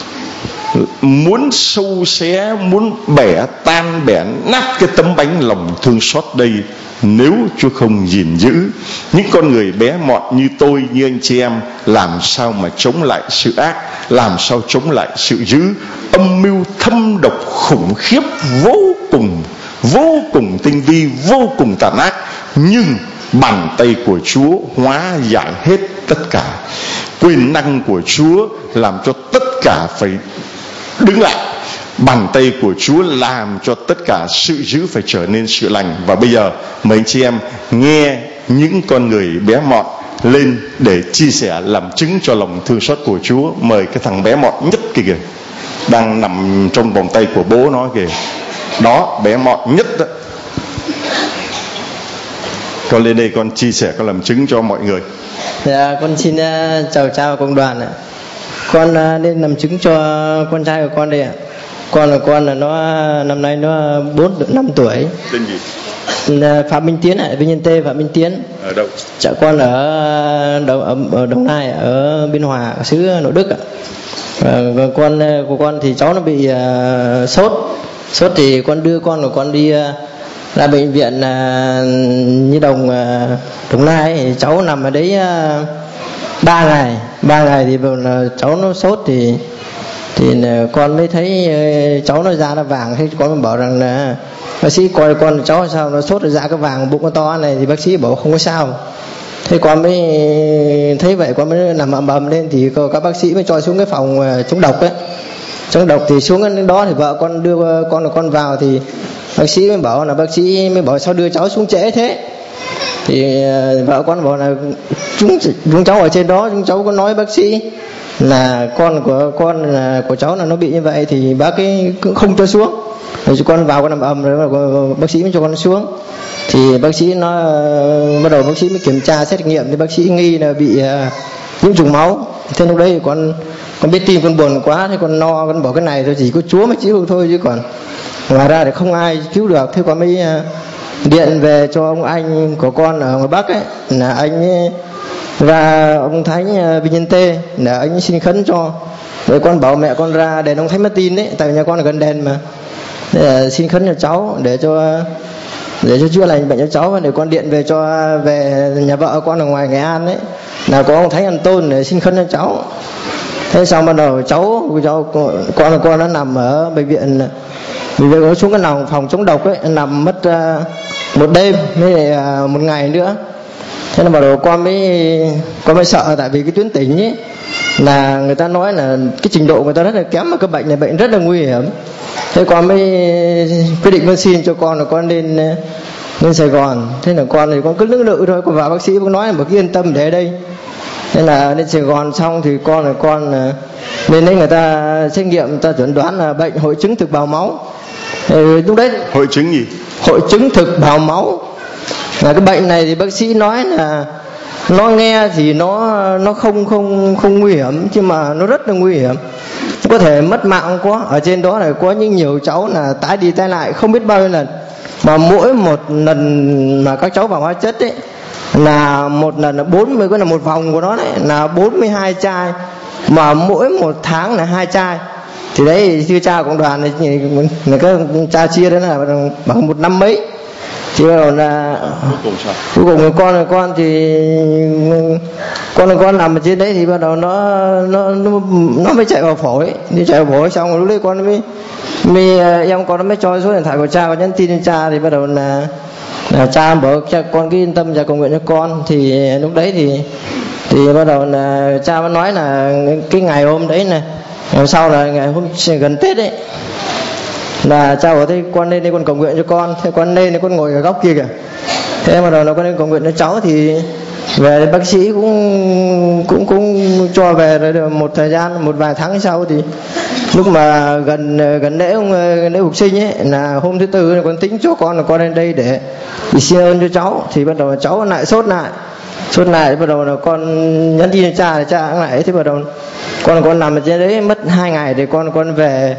muốn sâu xé, muốn bẻ tan bẻ nát cái tấm bánh lòng thương xót đây. Nếu Chúa không gìn giữ, những con người bé mọn như tôi, như anh chị em, làm sao mà chống lại sự ác, làm sao chống lại sự dữ, âm mưu thâm độc khủng khiếp, vô cùng vô cùng tinh vi, vô cùng tàn ác. Nhưng bàn tay của Chúa hóa giải hết tất cả. Quyền năng của Chúa làm cho tất cả phải đứng lại. Bàn tay của Chúa làm cho tất cả sự dữ phải trở nên sự lành. Và bây giờ mấy anh chị em nghe những con người bé mọn lên để chia sẻ, làm chứng cho lòng thương xót của Chúa. Mời cái thằng bé mọn nhất kìa, kìa đang nằm trong vòng tay của bố nó kìa. Đó, bé mọn nhất đó. Con lên đây con chia sẻ, con làm chứng cho mọi người. Dạ, con xin uh, chào chào công đoàn ạ. Con uh, nên làm chứng cho con trai của con đây ạ. Con là con là nó năm nay nó bốn năm tuổi. Tên gì? Phạm Minh Tiến ạ, Vinh Nhân Tê Phạm Minh Tiến. Ở đâu? Dạ con ở Đồng, ở Đồng Nai, ở Biên Hòa, xứ Nội Đức ạ. À, con của con thì cháu nó bị uh, sốt, sốt thì con đưa con của con đi uh, ra bệnh viện uh, Nhi Đồng uh, Đồng Nai ấy. Cháu nằm ở đấy uh, ba ngày, ba ngày thì vừa là cháu nó sốt thì thì con mới thấy uh, cháu nó da nó vàng, thì con bảo rằng là bác sĩ coi con cháu sao nó sốt ra cái vàng bụng nó to này, thì bác sĩ bảo không có sao. Thế con mới thấy vậy, con mới nằm ầm ầm lên thì các bác sĩ mới cho xuống cái phòng chống độc ấy, chống độc thì xuống cái đó thì vợ con đưa con con vào thì bác sĩ mới bảo là bác sĩ mới bảo sao đưa cháu xuống trễ thế. Thì vợ con bảo là chúng chúng cháu ở trên đó, chúng cháu có nói bác sĩ là con của con là của cháu là nó bị như vậy thì bác ấy cũng không cho xuống. Rồi cho con vào con nằm ầm rồi bác sĩ mới cho con xuống. Thì bác sĩ nó bắt đầu bác sĩ mới kiểm tra xét nghiệm thì bác sĩ nghi là bị uh, nhiễm trùng máu. Thế lúc đấy con con biết tin, con buồn quá, thế con no, con bảo cái này thôi chỉ có Chúa mới cứu được thôi, chứ còn ngoài ra thì không ai cứu được. Thế con mới uh, điện về cho ông anh của con ở ngoài Bắc ấy, là anh ấy, và ông Thánh uh, Vinh Nhân Tê để anh xin khấn cho. Rồi con bảo mẹ con ra đền ông Thánh Martin đấy, tại nhà con ở gần đền mà, để xin khấn cho cháu để cho để cho chữa lành bệnh cho cháu. Và để con điện về cho về nhà vợ con ở ngoài Nghệ An đấy, là có ông Thánh An Tôn để xin khấn cho cháu. Thế xong bắt đầu cháu cháu con là con nó nằm ở bệnh viện, bệnh viện nó xuống cái lòng phòng chống độc ấy, nằm mất uh, một đêm với uh, một ngày nữa. Thế là bắt đầu con mới con mới sợ, tại vì cái tuyến tỉnh ấy là người ta nói là cái trình độ người ta rất là kém, mà cái bệnh này bệnh rất là nguy hiểm. Thế con mới quyết định con xin cho con là con lên lên Sài Gòn. Thế là con thì con cứ lưỡng lự thôi, con vào bác sĩ cũng nói là một yên tâm để ở đây. Thế là lên Sài Gòn xong thì con là con lên đấy người ta xét nghiệm, người ta chuẩn đoán là bệnh hội chứng thực bào máu. Thì lúc đấy hội chứng gì? Hội chứng thực bào máu. Là cái bệnh này thì bác sĩ nói là nó nghe thì nó nó không không không nguy hiểm, nhưng mà nó rất là nguy hiểm, có thể mất mạng có. Ở trên đó là có những nhiều cháu là tái đi tái lại không biết bao nhiêu lần, mà mỗi một lần mà các cháu vào hóa chất ấy là một lần là bốn mươi, cái là một vòng của nó đấy là bốn mươi hai chai, mà mỗi một tháng là hai chai. Thì đấy thưa cha cộng đoàn này, người cái cha chia đấy là bằng một năm mấy. Thì bắt đầu là cuối cùng con là con thì con là con nằm ở trên đấy thì bắt đầu nó nó nó, nó mới chạy vào phổi, đi chạy vào phổi xong rồi lúc đấy con mới mới em con nó mới cho số điện thoại của cha, và nhắn tin cho cha. Thì bắt đầu là, là cha bảo cha con cứ yên tâm, cha cầu nguyện cho con. Thì lúc đấy thì thì bắt đầu là cha mới nói là cái ngày hôm đấy này, ngày sau là ngày hôm gần Tết ấy, là cha bảo thế con lên đây con cầu nguyện cho con. Thế con lên thì con ngồi ở góc kia kìa. Thế mà đầu nó con lên cầu nguyện cho cháu thì về bác sĩ cũng cũng cũng cho về rồi một thời gian, một vài tháng sau thì lúc mà gần gần lễ ông lễ phục sinh ấy, là hôm thứ tư con tính cho con là con lên đây để, để xin ơn cho cháu. Thì bắt đầu cháu lại sốt lại sốt lại bắt đầu là con nhắn tin cho cha, cha cũng lại. Thế bắt đầu con con nằm ở trên đấy mất hai ngày thì con con về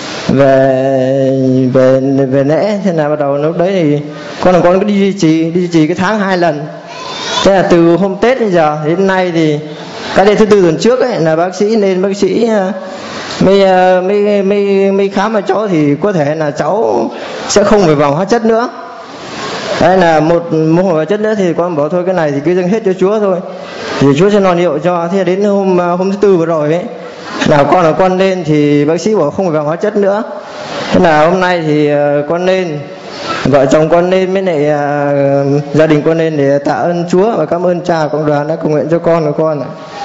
về về về lễ. Thế là bắt đầu lúc đấy thì con là con cứ đi duy trì đi duy trì cái tháng hai lần. Thế là từ hôm Tết đến giờ đến nay thì cái đêm thứ tư tuần trước ấy là bác sĩ nên bác sĩ mới mới mới mới khám cho cháu thì có thể là cháu sẽ không phải vào hóa chất nữa. Đây là một một hóa chất nữa thì con bảo thôi cái này thì cứ dâng hết cho Chúa thôi, thì Chúa sẽ lo liệu cho. Thế đến hôm hôm thứ tư vừa rồi ấy là con là con lên thì bác sĩ bảo không phải vào hóa chất nữa. Thế là hôm nay thì con lên, vợ chồng con lên với lại uh, gia đình con lên để tạ ơn Chúa và cảm ơn cha cộng đoàn đã cầu nguyện cho con của con.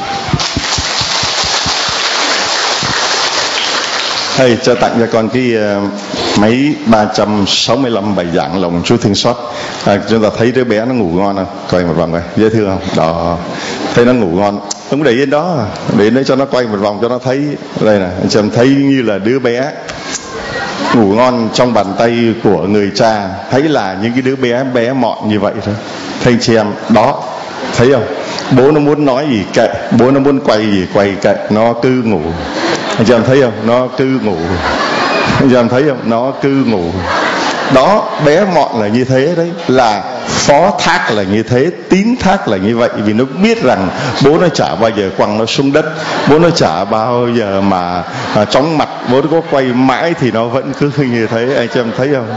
Thầy cho tặng cho con cái uh, máy ba trăm sáu mươi lăm bài giảng lòng Chúa thương xót. À, chúng ta thấy đứa bé nó ngủ ngon không? Coi một vòng coi, dễ thương không? Đó, thấy nó ngủ ngon. Không để yên đó, để đấy cho nó quay một vòng cho nó thấy. Đây nè, cho em thấy như là đứa bé ngủ ngon trong bàn tay của người cha. Thấy là những cái đứa bé bé mọn như vậy thôi. Thấy chị em đó, thấy không? Bố nó muốn nói gì kệ, bố nó muốn quay gì quay kệ, nó cứ ngủ. Anh chị em thấy không? Nó cứ ngủ. Anh em thấy không, nó cứ ngủ đó. Bé mọn là như thế đấy, là phó thác là như thế, tín thác là như vậy. Vì nó biết rằng bố nó chả bao giờ quăng nó xuống đất, bố nó chả bao giờ mà, mà chóng mặt, bố nó có quay mãi thì nó vẫn cứ như thế. Anh chị em thấy không?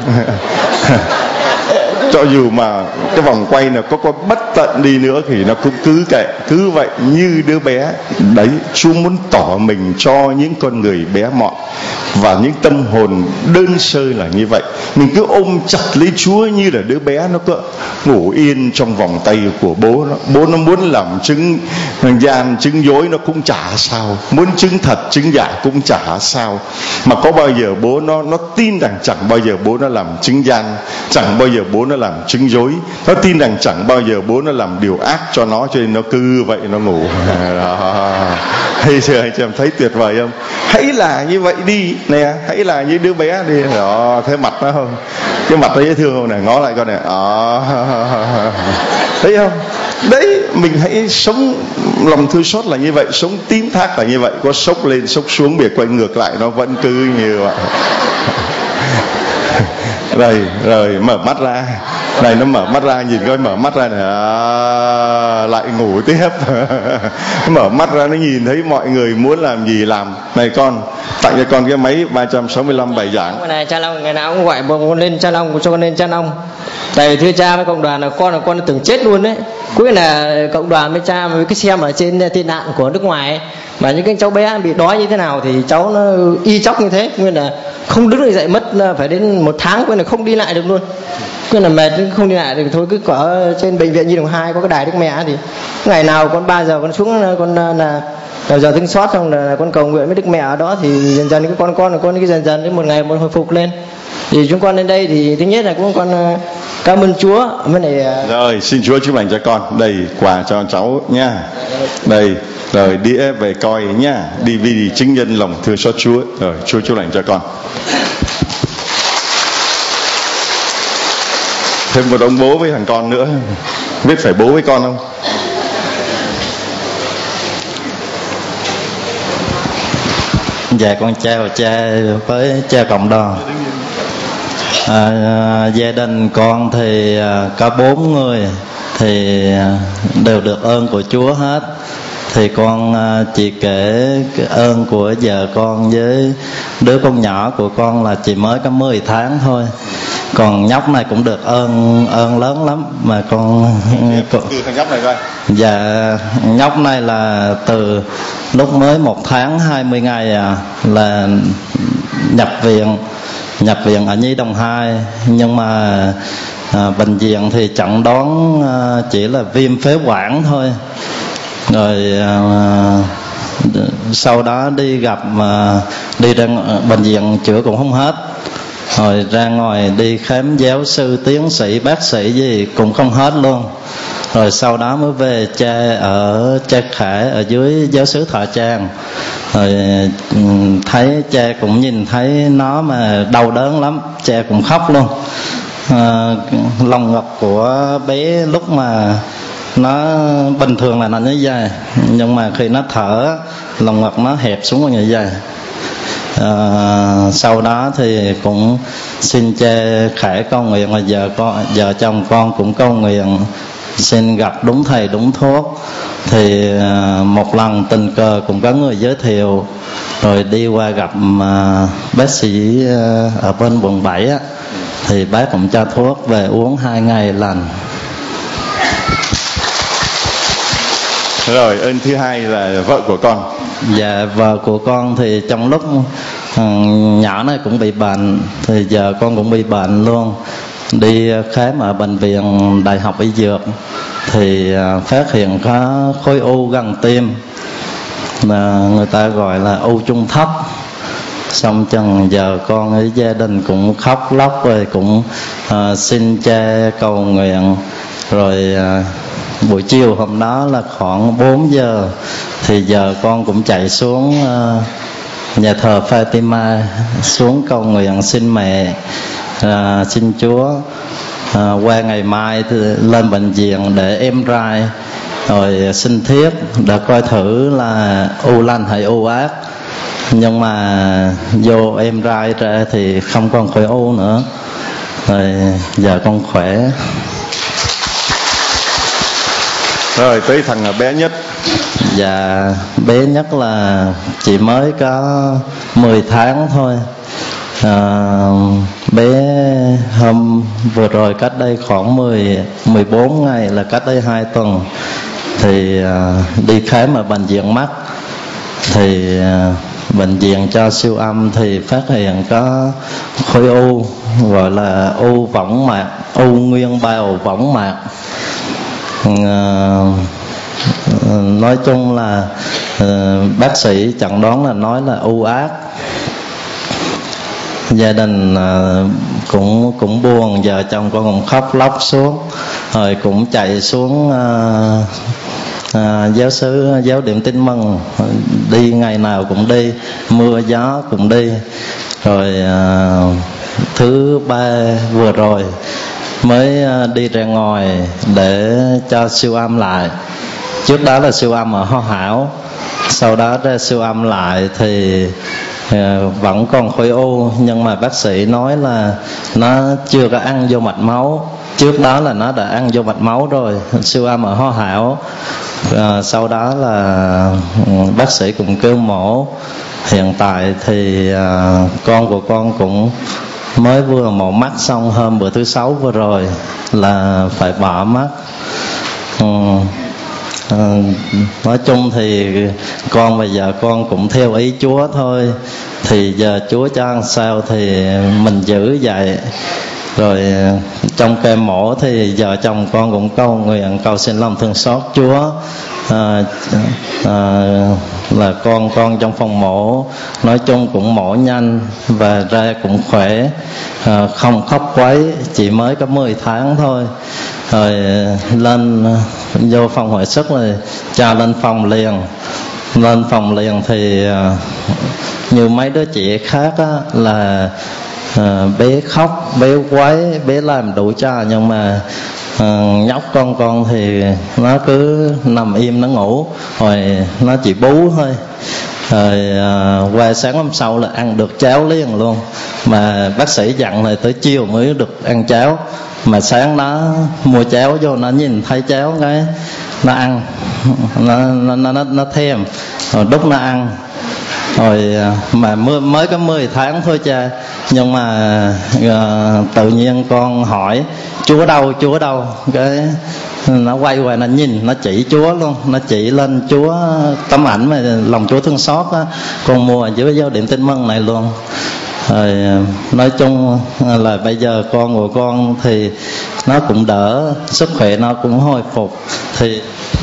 Cho dù mà cái vòng quay này có có bất tận đi nữa thì nó cũng cứ kệ, cứ vậy như đứa bé đấy. Chúa muốn tỏ mình cho những con người bé mọn và những tâm hồn đơn sơ là như vậy. Mình cứ ôm chặt lấy Chúa như là đứa bé nó cứ ngủ yên trong vòng tay của bố nó. Bố nó muốn làm chứng gian chứng dối nó cũng chả sao, muốn chứng thật chứng giả cũng chả sao. Mà có bao giờ bố nó nó tin rằng chẳng bao giờ bố nó làm chứng gian, chẳng bao giờ bố nó làm chứng dối. Nó tin rằng chẳng bao giờ bố nó làm điều ác cho nó, cho nên nó cứ vậy nó ngủ. Hay chưa anh chị em thấy tuyệt vời không? Hãy là như vậy đi nè, hãy là như đứa bé đi. Đó, thấy mặt nó không? Cái mặt nó dễ thương không này, ngó lại con này. Đó. Thấy không? Đấy, mình hãy sống lòng thương xót là như vậy, sống tín thác là như vậy. Có sốc lên sốc xuống, biệt quay ngược lại nó vẫn cứ như vậy. Rồi, rồi mở mắt ra. Này nó mở mắt ra, nhìn coi, mở mắt ra này, à, lại ngủ tiếp. Mở mắt ra nó nhìn thấy mọi người muốn làm gì làm. Này con, tặng cho con cái máy ba trăm sáu mươi lăm bài giảng. Ngày này cha Long ngày nào cũng gọi con lên cha Long, cho con lên cha Long. Tại vì thưa cha với cộng đoàn là con là con tưởng chết luôn đấy. Cuối là cộng đoàn với cha với cái xem ở trên tị nạn của nước ngoài ấy, mà những cái cháu bé bị đói như thế nào thì cháu nó y chóc như thế, nguyên là không đứng được dậy, mất phải đến một tháng quên là không đi lại được luôn. Cứ là mệt không đi lại được thôi, cứ ở trên bệnh viện Nhi Đồng hai có cái đài Đức Mẹ thì ngày nào con ba giờ con xuống con là giờ giờ thương xót xong là con cầu nguyện với Đức Mẹ ở đó, thì dần dần cái con con con cái dần dần đến một ngày một hồi phục lên. Thì chúng con lên đây thì thứ nhất là cũng con cảm ơn Chúa. Cái này rồi xin Chúa chúc lành cho con. Đây quà cho cháu nha. Đây rồi đĩa về coi nha, đi vì chứng nhân lòng thương xót Chúa. Rồi Chúa chúc lành cho con. Thêm một ông bố với thằng con nữa. Biết phải bố với con không? Dạ con chào cha với cha cộng đoàn. À, gia đình con thì à, có bốn người thì à, đều được ơn của Chúa hết. Thì con à, chỉ kể cái ơn của vợ con với đứa con nhỏ của con là chỉ mới có mười tháng thôi. Còn nhóc này cũng được ơn ơn lớn lắm mà con. Con thằng nhóc này coi. Dạ nhóc này là từ lúc mới một tháng hai mươi ngày à, là nhập viện nhập viện ở Nhi Đồng hai, nhưng mà à, bệnh viện thì chẩn đoán à, chỉ là viêm phế quản thôi. Rồi à, sau đó đi gặp à, đi ra bệnh viện chữa cũng không hết, rồi ra ngoài đi khám giáo sư tiến sĩ bác sĩ gì cũng không hết luôn. Rồi sau đó mới về cha ở cha Khải ở dưới giáo xứ Thọ Trang. Rồi thấy cha cũng nhìn thấy nó mà đau đớn lắm, cha cũng khóc luôn. À, lòng ngực của bé lúc mà nó bình thường là nó như vậy, nhưng mà khi nó thở lòng ngực nó hẹp xuống như vậy. À, sau đó thì cũng xin cha Khải cầu nguyện, và giờ con vợ chồng con cũng cầu nguyện xin gặp đúng thầy đúng thuốc. Thì à, một lần tình cờ cũng có người giới thiệu, rồi đi qua gặp à, bác sĩ à, ở bên quận bảy á, thì bác cũng cho thuốc về uống hai ngày lành. Rồi ơn thứ hai là vợ của con. Dạ vợ của con thì trong lúc uh, nhỏ này cũng bị bệnh, thì giờ con cũng bị bệnh luôn. Đi khám ở bệnh viện Đại học Y Dược thì uh, phát hiện có khối u gần tim, mà người ta gọi là u trung thấp. Xong chừng giờ con với gia đình cũng khóc lóc, rồi cũng uh, xin cha cầu nguyện. Rồi uh, buổi chiều hôm đó là khoảng bốn giờ thì giờ con cũng chạy xuống uh, nhà thờ Fatima xuống cầu nguyện xin mẹ, uh, xin Chúa uh, qua ngày mai thì lên bệnh viện để em rai, rồi xin thiết để coi thử là u lành hay u ác. nhưng mà vô em rai ra thì không còn khối u nữa, rồi giờ con khỏe. Rồi tới thằng bé nhất. Dạ bé nhất là chỉ mới có mười tháng thôi. À, bé hôm vừa rồi cách đây khoảng mười, mười bốn ngày, là cách đây hai tuần thì à, đi khám ở bệnh viện mắt, thì à, bệnh viện cho siêu âm thì phát hiện có khối u, gọi là u võng mạc, u nguyên bào võng mạc. À, nói chung là à, bác sĩ chẩn đoán là nói là u ác. Gia đình à, cũng cũng buồn, vợ chồng con cũng khóc lóc xuống, rồi cũng chạy xuống à, à, giáo xứ giáo điểm Tin Mừng, đi ngày nào cũng đi, mưa gió cũng đi. Rồi à, thứ ba vừa rồi mới à, đi ra ngoài để cho siêu âm lại. Trước đó là siêu âm ở Ho Hảo, sau đó ra siêu âm lại thì à, vẫn còn khối u, nhưng mà bác sĩ nói là nó chưa có ăn vô mạch máu. Trước đó là nó đã ăn vô mạch máu rồi, siêu âm ở Ho Hảo. À, sau đó là bác sĩ cũng kêu mổ. Hiện tại thì à, con của con cũng mới vừa mổ mắt xong hôm bữa thứ sáu vừa rồi là phải bỏ mắt. Ừ. À, nói chung thì con bây giờ con cũng theo ý Chúa thôi, thì giờ Chúa cho ăn sao thì mình giữ vậy. Rồi trong ca mổ thì vợ chồng con cũng cầu nguyện cầu xin lòng thương xót Chúa, à, à, là con con trong phòng mổ nói chung cũng mổ nhanh và ra cũng khỏe, à, không khóc quấy, chỉ mới có mười tháng thôi. Rồi lên vô phòng hồi sức rồi cho lên phòng liền. Lên phòng liền thì như mấy đứa trẻ khác á, là à, bé khóc, bé quấy, bé làm đủ cho, nhưng mà à, nhóc con con thì nó cứ nằm im nó ngủ, rồi nó chỉ bú thôi. Rồi à, qua sáng hôm sau là ăn được cháo liền luôn, mà bác sĩ dặn là tới chiều mới được ăn cháo, mà sáng nó mua cháo vô nó nhìn thấy cháo cái nó ăn, nó nó nó, nó thèm rồi đút nó ăn. Rồi mà mới có mười tháng thôi cha, nhưng mà uh, tự nhiên con hỏi Chúa đâu, Chúa đâu, cái nó quay qua nó nhìn, nó chỉ Chúa luôn, nó chỉ lên Chúa tấm ảnh mà lòng Chúa thương xót á, con mua ở dưới giáo điểm Tin Mừng này luôn. Rồi nói chung là bây giờ con của con thì nó cũng đỡ, sức khỏe nó cũng hồi phục. Thì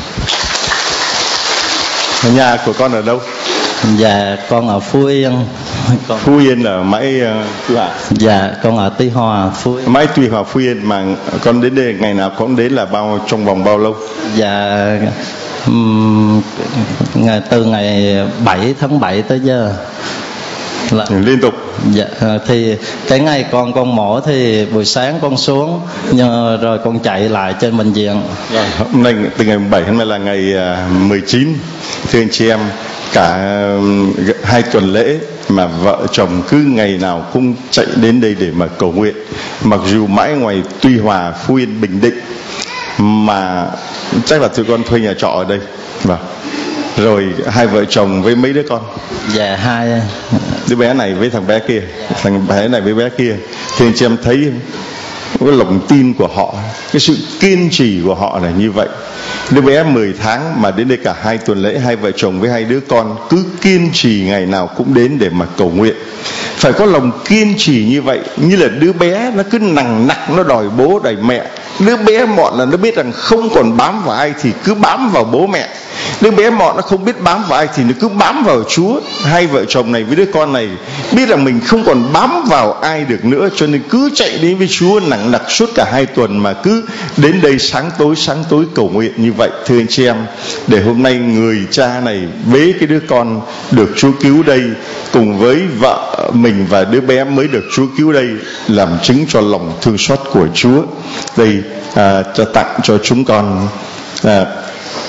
nhà của con ở đâu? Dạ con ở Phú Yên. Con... Phú Yên là Mãi Tuy Hòa. Dạ con ở Tuy Hòa, Phú Yên. Mãi Tuy Hòa, Phú Yên. Mà con đến đây ngày nào con đến là bao, trong vòng bao lâu? Dạ um, ngày, từ ngày bảy tháng bảy tới giờ là... liên tục. Dạ thì cái ngày con con mổ thì buổi sáng con xuống, nhưng rồi con chạy lại trên bệnh viện. Rồi, hôm nay từ ngày bảy hôm nay là ngày mười chín. Thưa anh chị em, cả hai tuần lễ mà vợ chồng cứ ngày nào cũng chạy đến đây để mà cầu nguyện. Mặc dù mãi ngoài Tuy Hòa, Phú Yên, Bình Định, mà chắc là tụi con thuê nhà trọ ở đây. Vâng. Rồi hai vợ chồng với mấy đứa con? Dạ hai. Đứa bé này với thằng bé kia, thằng bé này với bé kia. Thì anh chị em thấy cái lòng tin của họ, cái sự kiên trì của họ là như vậy. Đứa bé mười tháng mà đến đây cả hai tuần lễ, hai vợ chồng với hai đứa con cứ kiên trì ngày nào cũng đến để mà cầu nguyện. Phải có lòng kiên trì như vậy. Như là đứa bé nó cứ nằng nặc, nó đòi bố đòi mẹ. Đứa bé mọn là nó biết rằng không còn bám vào ai thì cứ bám vào bố mẹ. Đứa bé mọn nó không biết bám vào ai thì nó cứ bám vào Chúa. Hai vợ chồng này với đứa con này biết rằng mình không còn bám vào ai được nữa, cho nên cứ chạy đến với Chúa nặng nặc suốt cả hai tuần, mà cứ đến đây sáng tối sáng tối cầu nguyện như vậy. Thưa anh chị em, để hôm nay người cha này bế cái đứa con được Chúa cứu đây, cùng với vợ mình và đứa bé mới được Chúa cứu đây, làm chứng cho lòng thương xót của Chúa. Đây à, cho tặng cho chúng con à,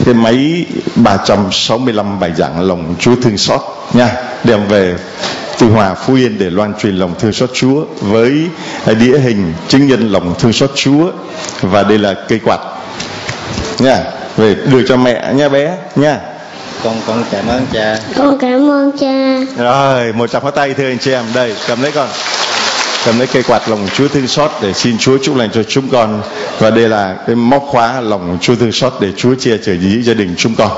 cái máy ba trăm sáu mươi lăm bài giảng lòng Chúa thương xót nha, đem về Tuy Hòa, Phú Yên để loan truyền lòng thương xót Chúa với đĩa hình chứng nhân lòng thương xót Chúa, và đây là cây quạt nha, về đưa cho mẹ nha bé nha. Con con cảm ơn cha. Con cảm ơn cha. Rồi, một tràng pháo tay thưa anh chị em. Đây, cầm lấy con. Cầm lấy cây quạt lòng Chúa thương xót để xin Chúa chúc lành cho chúng con. Và đây là cái móc khóa lòng Chúa thương xót để Chúa che chở giữ gia đình chúng con.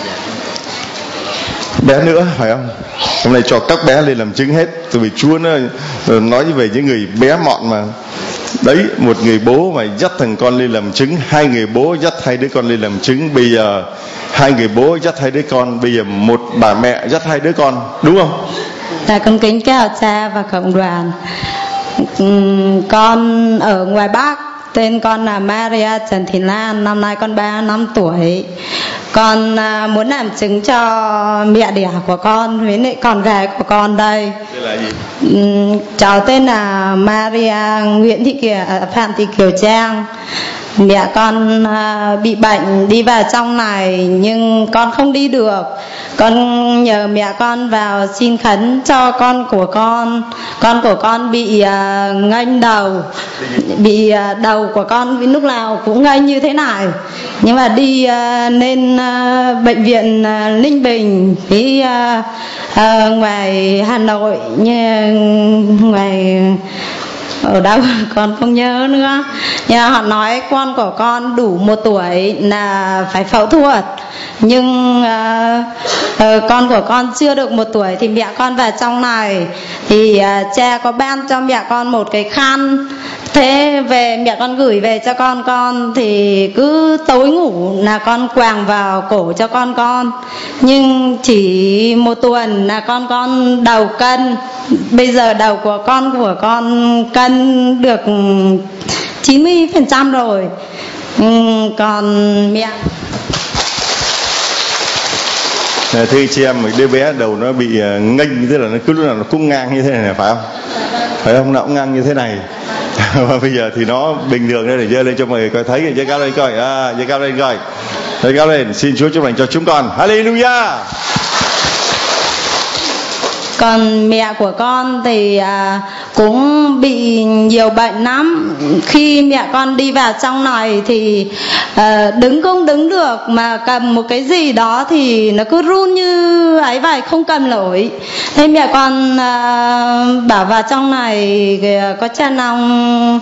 Bé nữa phải không? Hôm nay cho các bé lên làm chứng hết. Tại vì Chúa nó nói về những người bé mọn mà. Đấy, một người bố mà dắt thằng con lên làm chứng, hai người bố dắt hai đứa con lên làm chứng. Bây giờ hai người bố dắt hai đứa con, bây giờ một bà mẹ dắt hai đứa con, đúng không? Dạ con kính chào cha và cộng đoàn. Con ở ngoài Bắc, tên con là Maria Trần Thị Lan, năm nay con ba mươi lăm tuổi. Con muốn làm chứng cho mẹ đẻ của con với lại con gái của con đây. Đây là gì? Cháu tên là Maria Nguyễn Thị Kiều, Phạm Thị Kiều Trang. Mẹ con bị bệnh đi vào trong này nhưng con không đi được. Con nhờ mẹ con vào xin khấn cho con của con. Con của con bị uh, nghênh đầu, bị uh, đầu của con lúc nào cũng nghênh như thế này. Nhưng mà đi uh, lên uh, bệnh viện uh, Ninh Bình đi uh, uh, ngoài Hà Nội, như ngoài ở đâu con không nhớ nữa. Nhưng họ nói con của con đủ một tuổi là phải phẫu thuật, nhưng uh, uh, con của con chưa được một tuổi thì mẹ con vào trong này thì uh, cha có ban cho mẹ con một cái khăn. Thế về mẹ con gửi về cho con con thì cứ tối ngủ là con quàng vào cổ cho con con. Nhưng chỉ một tuần là con con đầu cân. Bây giờ đầu của con của con cân được chín mươi phần trăm rồi. Còn mẹ thưa chị em, một đứa bé đầu nó bị nghênh, tức là nó cứ lúc nào nó cũng ngang như thế này, phải không? Phải không? Nó cũng ngang như thế này. Và bây giờ thì nó bình thường đây, để giơ lên cho mọi người coi thấy, giơ cao lên coi, à, giơ cao lên coi, giơ cao lên, xin Chúa chúc lành cho chúng con. Hallelujah. Còn mẹ của con thì à, cũng bị nhiều bệnh lắm. Khi mẹ con đi vào trong này thì à, đứng không đứng được, mà cầm một cái gì đó thì nó cứ run như ấy vậy, không cầm nổi. Thế mẹ con à, bảo vào trong này có cha lòng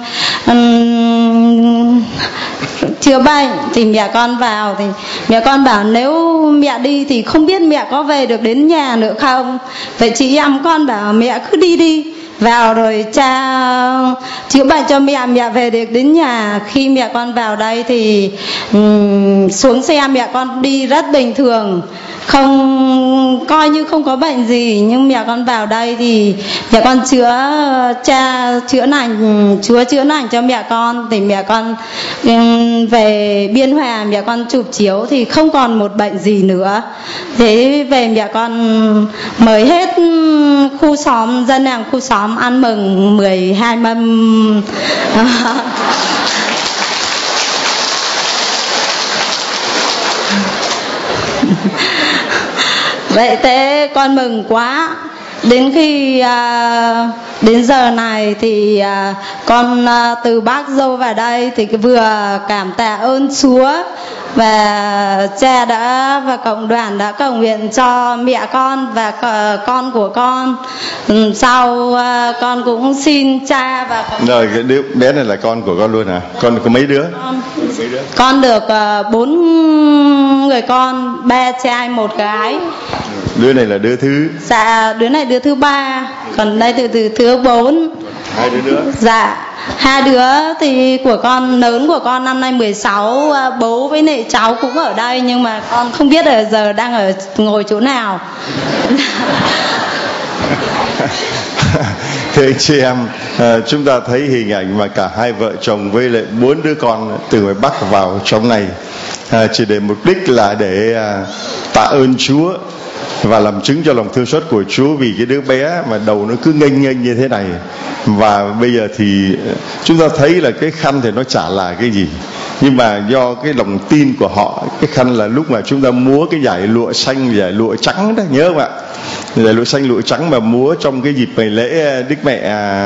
um, chữa bệnh thì mẹ con vào, thì mẹ con bảo nếu mẹ đi thì không biết mẹ có về được đến nhà nữa không. Vậy chị em con bảo mẹ cứ đi đi, vào rồi cha chữa bệnh cho mẹ, mẹ về được đến nhà. Khi mẹ con vào đây thì um, xuống xe mẹ con đi rất bình thường, không coi như không có bệnh gì. Nhưng mẹ con vào đây thì mẹ con chữa, cha chữa lành, Chúa chữa lành cho mẹ con. Thì mẹ con um, về Biên Hòa, mẹ con chụp chiếu thì không còn một bệnh gì nữa. Thế về mẹ con mời hết khu xóm, dân làng khu xóm ăn mừng mười hai mâm. Vậy thế con mừng quá. Đến khi à, đến giờ này thì à, con à, từ Bắc dâu vào đây thì vừa cảm tạ ơn Chúa và cha đã và cộng đoàn đã cầu nguyện cho mẹ con và con của con. Sau à, con cũng xin cha và cộng... Rồi cái đứa bé này là con của con luôn hả? Con có mấy đứa? Con, con được bốn uh, người con, ba trai một gái. Đứa này là đứa thứ? Dạ, đứa này đứa thứ ba, còn đây từ từ thứ bốn. Hai đứa nữa? Dạ, hai đứa thì của con, lớn của con năm nay mười sáu, bố với lại cháu cũng ở đây, nhưng mà con không biết là giờ đang ở ngồi chỗ nào. Thưa anh chị em, à, chúng ta thấy hình ảnh mà cả hai vợ chồng với lại bốn đứa con từ ngoài Bắc vào trong này, à, chỉ để mục đích là để à, tạ ơn Chúa và làm chứng cho lòng thương xót của Chúa vì cái đứa bé mà đầu nó cứ nghênh nghênh như thế này. Và bây giờ thì chúng ta thấy là cái khăn thì nó chả là cái gì, nhưng mà do cái lòng tin của họ. Cái khăn là lúc mà chúng ta múa cái giải lụa xanh, giải lụa trắng đó, nhớ không ạ? Giải lụa xanh, lụa trắng mà múa trong cái dịp ngày lễ Đức Mẹ,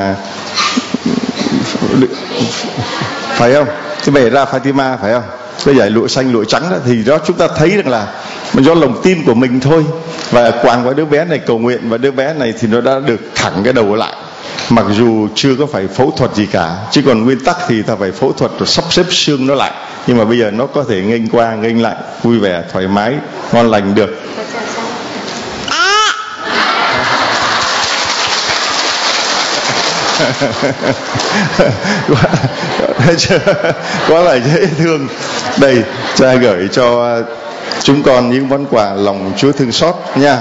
phải không? Cái mẹ ra Fatima phải không? Cái giải lụa xanh, lụa trắng đó, thì đó chúng ta thấy rằng là do lòng tin của mình thôi. Và quàng vào đứa bé này cầu nguyện, và đứa bé này thì nó đã được thẳng cái đầu lại, mặc dù chưa có phải phẫu thuật gì cả. Chứ còn nguyên tắc thì ta phải phẫu thuật rồi sắp xếp xương nó lại, nhưng mà bây giờ nó có thể nghênh qua nghênh lại, vui vẻ, thoải mái, ngon lành được. Quá là dễ thương. Đây, cha gửi cho chúng con những món quà lòng Chúa thương xót nha.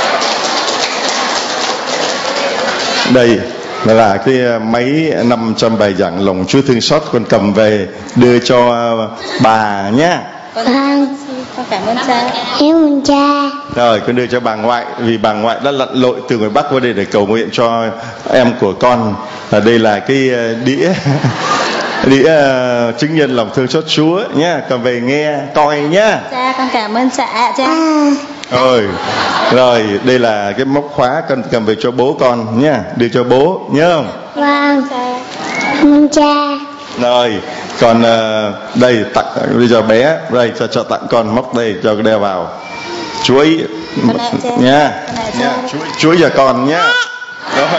Đây là cái máy năm trăm bài giảng lòng Chúa thương xót, con cầm về đưa cho bà nhá. Con cảm ơn cha. Cảm ơn cha. Rồi con đưa cho bà ngoại, vì bà ngoại đã lặn lội từ ngoài Bắc qua đây để cầu nguyện cho em của con. Và đây là cái đĩa đĩa uh, chứng nhân lòng thương xót Chúa nhá, cầm về nghe coi nhá. Cha con cảm ơn cha cha. Rồi, rồi đây là cái móc khóa, con cầm về cho bố con nhá, đưa cho bố nhớ không? Vâng. Cảm ơn cha. Rồi, còn uh, đây tặng bây giờ bé, đây cho cho tặng con móc đây cho đeo vào. Chuối nha, nha, chuối chuối cho con nhá. Đó.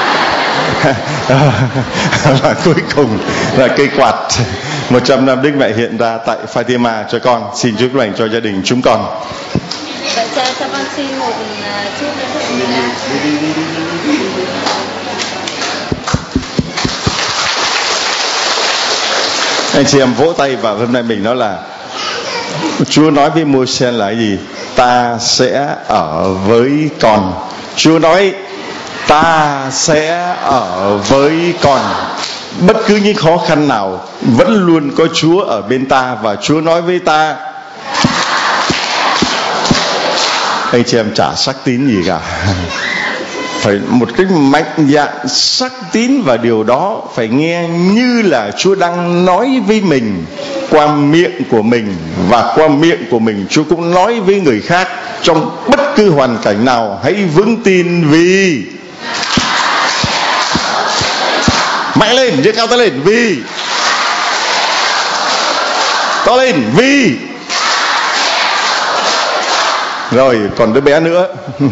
Và cuối cùng là cây quạt một trăm năm Đức Mẹ hiện ra tại Fatima cho con. Xin chúc lành cho gia đình chúng con. Vậy cha cho con xin một chút anh chị em vỗ tay vào. Hôm nay mình nói là Chúa nói với Môi-se là cái gì? Ta sẽ ở với con. Chúa nói ta sẽ ở với con. Bất cứ những khó khăn nào vẫn luôn có Chúa ở bên ta, và Chúa nói với ta. Anh chị em chả sắc tín gì cả, phải một cái mạnh dạn sắc tín vào điều đó, phải nghe như là Chúa đang nói với mình qua miệng của mình, và qua miệng của mình Chúa cũng nói với người khác. Trong bất cứ hoàn cảnh nào hãy vững tin, vì mạnh lên, giơ cao tay lên, vì to lên, vì. Rồi còn đứa bé nữa.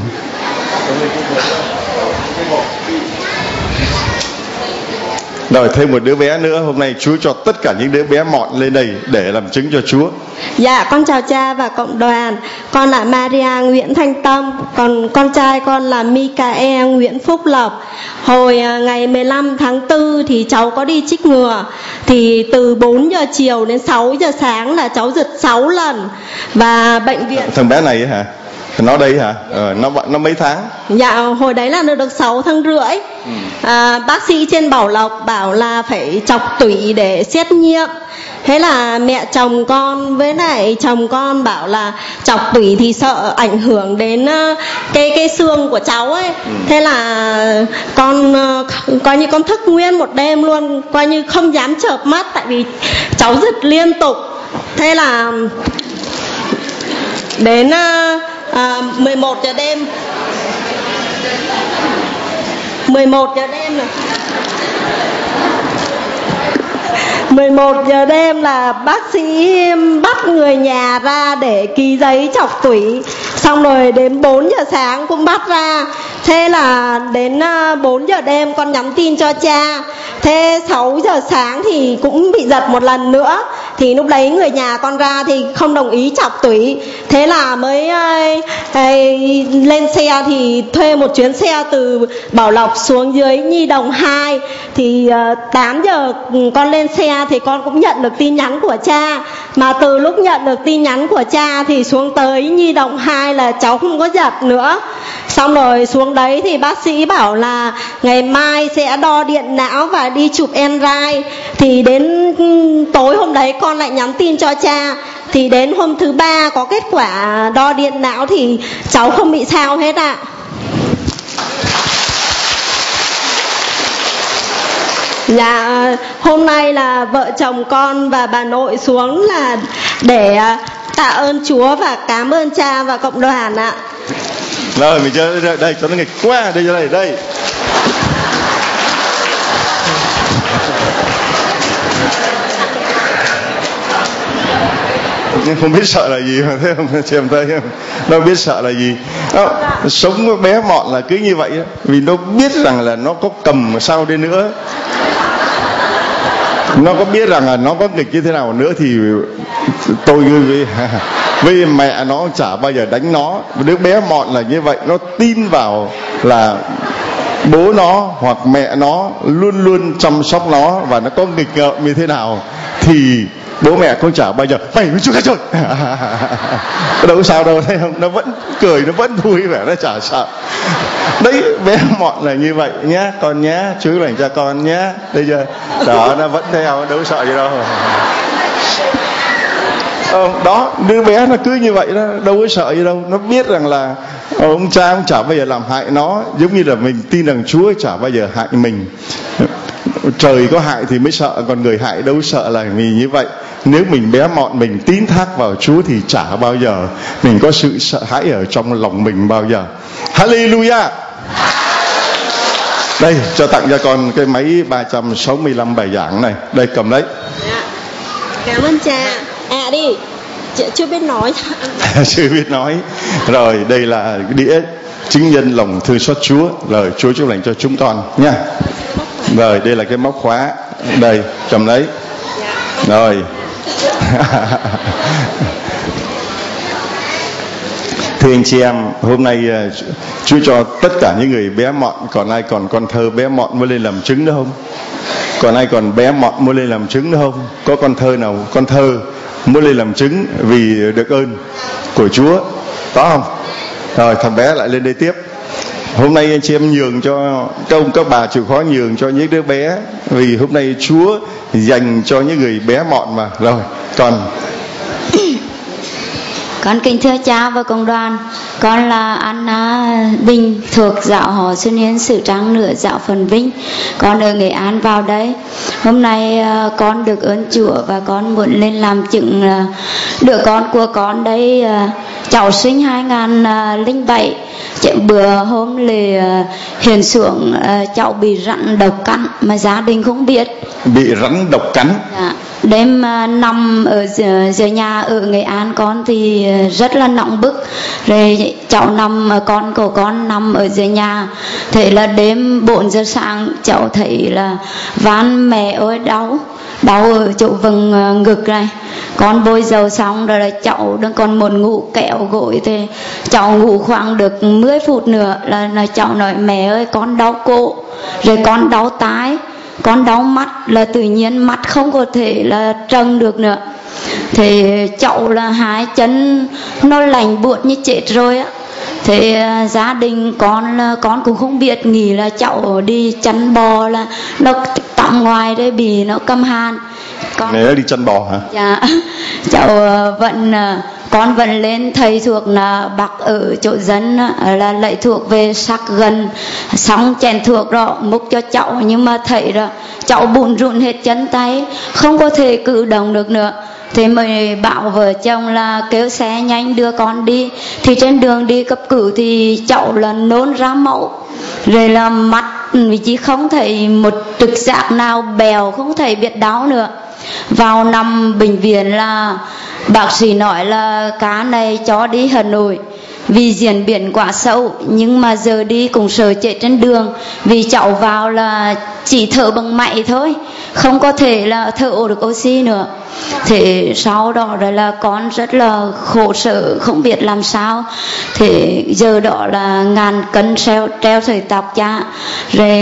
Rồi thêm một đứa bé nữa. Hôm nay Chúa cho tất cả những đứa bé mọn lên đây để làm chứng cho Chúa. Dạ, con chào cha và cộng đoàn. Con là Maria Nguyễn Thanh Tâm, còn con trai con là Michael Nguyễn Phúc Lộc. Hồi ngày mười lăm tháng tư thì cháu có đi chích ngừa. Thì từ bốn giờ chiều đến sáu giờ sáng là cháu giật sáu lần. Và bệnh viện... Thằng bé này hả? Nó đây hả? Ờ, nó nó mấy tháng? Dạ, hồi đấy là được sáu tháng rưỡi. Ừ. À, bác sĩ trên Bảo Lộc bảo là phải chọc tủy để xét nghiệm. Thế là mẹ chồng con với lại chồng con bảo là chọc tủy thì sợ ảnh hưởng đến cái cái xương của cháu ấy. Ừ. Thế là con coi như con thức nguyên một đêm luôn, coi như không dám chợp mắt tại vì cháu giật liên tục. Thế là đến à, mười một giờ đêm mười một giờ đêm này mười một giờ đêm là bác sĩ bắt người nhà ra để ký giấy chọc tủy. Xong rồi đến bốn giờ sáng cũng bắt ra. Thế là đến bốn giờ đêm con nhắn tin cho cha. Thế sáu giờ sáng thì cũng bị giật một lần nữa. Thì lúc đấy người nhà con ra thì không đồng ý chọc tủy. Thế là mới ấy, lên xe thì thuê một chuyến xe từ Bảo Lộc xuống dưới Nhi Đồng hai. Thì tám giờ con lên xe thì con cũng nhận được tin nhắn của cha. Mà từ lúc nhận được tin nhắn của cha thì xuống tới Nhi Đồng hai là cháu không có giật nữa. Xong rồi xuống đấy thì bác sĩ bảo là ngày mai sẽ đo điện não và đi chụp em rờ i. Thì đến tối hôm đấy con lại nhắn tin cho cha. Thì đến hôm thứ ba có kết quả đo điện não thì cháu không bị sao hết ạ. Dạ, hôm nay là vợ chồng con và bà nội xuống là để tạ ơn Chúa và cảm ơn cha và cộng đoàn ạ. Rồi mình chơi đây, đây cho nó nghịch quá, đây cho đây đây. Nhưng không biết sợ là gì mà thấy không, chị em thấy không? Nó biết sợ là gì. Đó, sống với bé mọn là cứ như vậy đó. Vì nó biết rằng là nó có cầm sao đi nữa, nó có biết rằng là nó có nghịch như thế nào nữa thì tôi với, với mẹ nó chả bao giờ đánh nó. Đứa bé mọn là như vậy, nó tin vào là bố nó hoặc mẹ nó luôn luôn chăm sóc nó, và nó có nghịch ngợm như thế nào thì bố mẹ cũng chả bao giờ mày mới chút hết rồi. Đâu có sao đâu, thấy không? Nó vẫn cười, nó vẫn vui vẻ, nó chả sợ. Đấy, bé mọn là như vậy nhá con nhá, chú lành cho con nhá. Đây chưa? Đó, nó vẫn theo, đâu có sợ gì đâu. Ờ, đó, đứa bé nó cứ như vậy đó, đâu có sợ gì đâu. Nó biết rằng là ông cha cũng chả bao giờ làm hại nó, giống như là mình tin rằng Chúa chả bao giờ hại mình. Trời có hại thì mới sợ, còn người hại đâu sợ, là vì như vậy. Nếu mình bé mọn, mình tín thác vào Chúa thì chả bao giờ mình có sự sợ hãi ở trong lòng mình bao giờ. Hallelujah. Đây, cho tặng cho con cái máy ba trăm sáu mươi lăm bài giảng này. Đây, cầm lấy. Cảm ơn cha. À đi, chị chưa biết nói. Chưa biết nói. Rồi, đây là đĩa chứng nhân lòng thương xót Chúa. Rồi, Chúa chúc lành cho chúng con nha. Rồi, đây là cái móc khóa. Đây, cầm lấy. Rồi. Thưa anh chị em, hôm nay Chúa cho tất cả những người bé mọn, còn ai còn con thơ bé mọn mới lên làm chứng nữa không? Còn ai còn bé mọn mới lên làm chứng nữa không? Có con thơ nào, con thơ mới lên làm chứng vì được ơn của Chúa, có không? Rồi, thằng bé lại lên đây tiếp. Hôm nay anh chị em nhường cho các ông các bà chịu khó nhường cho những đứa bé, vì hôm nay Chúa dành cho những người bé mọn mà. Rồi, còn con kính thưa cha và cộng đoàn, con là Anna Bình thuộc giáo họ Xuân Hiến Sử Trắng Nửa giáo Phần Vinh, con ở Nghệ An vào đây. Hôm nay con được ơn Chúa và con muốn lên làm chứng đứa con của con đây, cháu sinh hai nghìn lẻ bảy. Bữa hôm lễ hiện xuống cháu bị rắn độc cắn mà gia đình không biết. Bị rắn độc cắn? Dạ. Đêm nằm ở dưới nhà ở Nghệ An con thì rất là nóng bức, rồi cháu nằm, con của con nằm ở dưới nhà. Thế là đêm bốn giờ sáng cháu thấy là van mẹ ơi đau, đau ở chỗ vầng ngực này. Con bôi dầu xong rồi là cháu đang còn muốn ngủ kẹo gối, thì cháu ngủ khoảng được mười phút nữa là, là cháu nói mẹ ơi con đau cổ, rồi con đau tai, con đau mắt, là tự nhiên mắt không có thể là trần được nữa. Thì cháu là hai chân nó lạnh buốt như chết rồi á. Thế gia đình con là con cũng không biết, nghĩ là cháu đi chăn bò là nó tắm ngoài đấy bị nó câm hàn. Con mẹ đi chăn bò hả? Dạ. Cháu vẫn con vẫn lên thầy thuộc là bác ở chỗ dân là lấy thuộc về sắc gần, xong chèn thuộc rồi múc cho cháu, nhưng mà thấy rồi cháu bùn rụn hết chân tay, không có thể cử động được nữa. Thế mới bảo vợ chồng là kêu xe nhanh đưa con đi. Thì trên đường đi cấp cứu thì cháu là nôn ra máu, rồi là mắt vì chỉ không thấy một trực giác nào, bèo không thấy biết đau nữa. Vào nằm bệnh viện là bác sĩ nói là cá này cho đi Hà Nội vì diễn biến quá sâu, nhưng mà giờ đi cũng sợ chết trên đường, vì cháu vào là chỉ thở bằng máy thôi, không có thể là thở được oxy nữa. Thế sau đó rồi là con rất là khổ sở, không biết làm sao. Thế giờ đó là ngàn cân treo, treo sợi tóc cha, rồi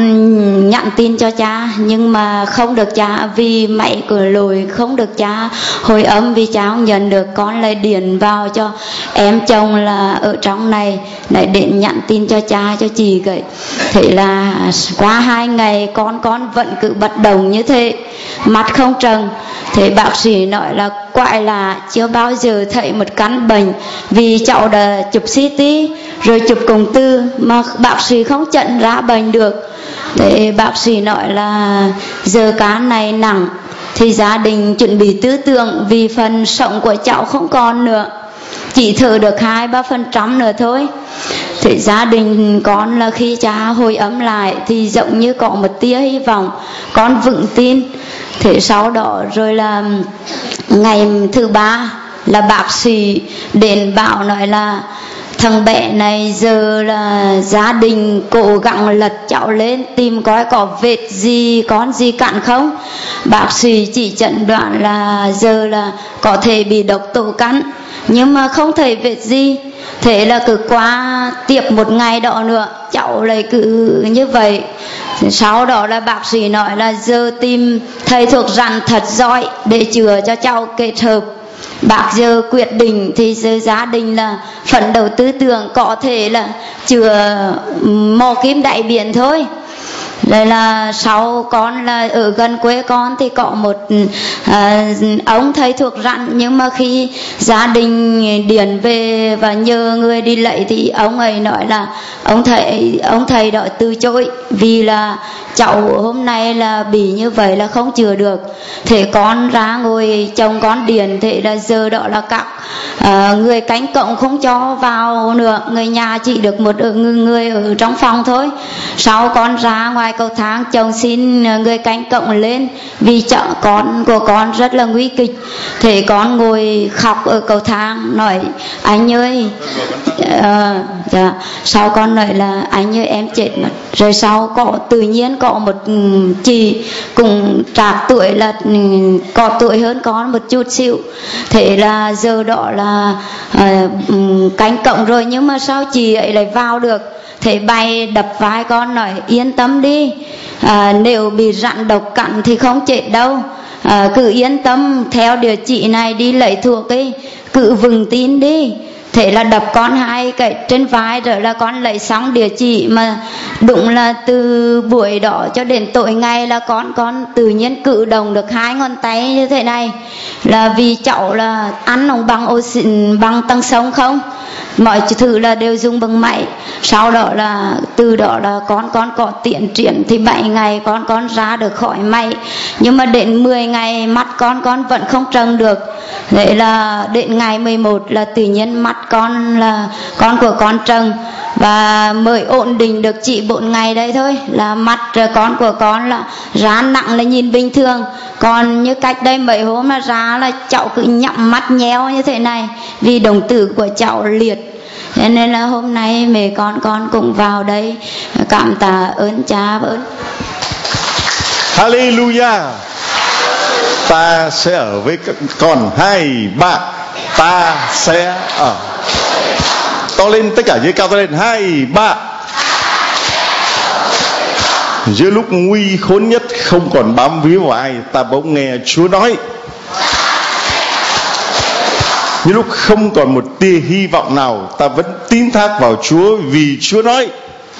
con nhắn tin cho cha nhưng mà không được cha, vì máy của lồi không được cha hồi âm, vì cha không nhận được. Con lại điện vào cho em chồng là ở trong này lại điện nhắn tin cho cha cho chị vậy. Thế là qua hai ngày con con vẫn cứ bất động như thế, mắt không trần. Thế bác sĩ nói là quại là chưa bao giờ thấy một căn bệnh, vì cháu đã chụp xê tê rồi chụp cộng tư mà bác sĩ không chẩn ra bệnh được. Để bác sĩ nói là giờ cá này nặng thì gia đình chuẩn bị tư tưởng vì phần sống của cháu không còn nữa, chỉ thở được hai ba phần trăm nữa thôi. Thì gia đình con là khi cha hồi âm lại thì giống như có một tia hy vọng, con vững tin. Thế sau đó rồi là ngày thứ ba là bác sĩ đến bảo nói là thằng bé này giờ là gia đình cố gắng lật cháu lên tìm coi có vết gì, con gì cặn không. Bác sĩ chỉ chẩn đoán là giờ là có thể bị độc tố cắn, nhưng mà không thấy vết gì. Thế là cứ qua tiếp một ngày đó nữa cháu lại cứ như vậy. Sau đó là bác sĩ nói là giờ tìm thầy thuốc rắn thật giỏi để chữa cho cháu kết hợp. Bác giờ quyết định thì giờ gia đình là phấn đấu tư tưởng có thể là chữa mò kim đáy biển thôi. Đây là sau con là ở gần quê con thì có một à, ông thầy thuộc rắn, nhưng mà khi gia đình điện về và nhờ người đi lấy thì ông ấy nói là ông thầy ông thầy đó từ chối vì là cháu hôm nay là bị như vậy là không chữa được. Thế con ra ngồi chồng con điện, thế là giờ đó là các à, người cánh cổng không cho vào nữa, người nhà chỉ được một người ở trong phòng thôi. Sau con ra ngoài cầu thang, chồng xin người cánh cổng lên vì chợ con của con rất là nguy kịch. Thế con ngồi khóc ở cầu thang nói anh ơi, à, dạ. Sau con nói là anh ơi em chết mất. Rồi sau có tự nhiên có một chị cùng trạc tuổi là có tuổi hơn con một chút xíu. Thế là giờ đó là à, cánh cổng rồi, nhưng mà sao chị ấy lại vào được. Thế bay đập vai con nói yên tâm đi, à, nếu bị rắn độc cắn thì không chết đâu, à, cứ yên tâm theo địa chỉ này đi lấy thuốc ấy, cứ vững tin đi. Thế là đập con hai cái trên vai rồi là con lấy xong địa chỉ. Mà đúng là từ buổi đó cho đến tối ngày là con con tự nhiên cử động được hai ngón tay như thế này, là vì cháu là ăn ông bằng oxy bằng tăng sống không, mọi thứ là đều dùng bằng máy. Sau đó là từ đó là con con có tiến triển thì bảy ngày con con ra được khỏi máy, nhưng mà đến mười ngày mắt con con vẫn không trông được. Vậy là đến ngày mười một là tự nhiên mắt con là con của con trông, và mới ổn định được chỉ bốn ngày đây thôi là mắt con của con là ra nặng là nhìn bình thường. Còn như cách đây mấy hôm là ra là cháu cứ nhắm mắt nheo như thế này vì đồng tử của cháu liệt. Thế nên là hôm nay mẹ con con cũng vào đây cảm tạ ơn cha ơn. Hallelujah. Ta sẽ ở với con. Hai ba, ta sẽ ở. To lên tất cả dưới cao, to lên. Hai ba. Giữa lúc nguy khốn nhất không còn bám víu vào ai, ta bỗng nghe Chúa nói. Như lúc không còn một tia hy vọng nào, ta vẫn tín thác vào Chúa vì Chúa nói.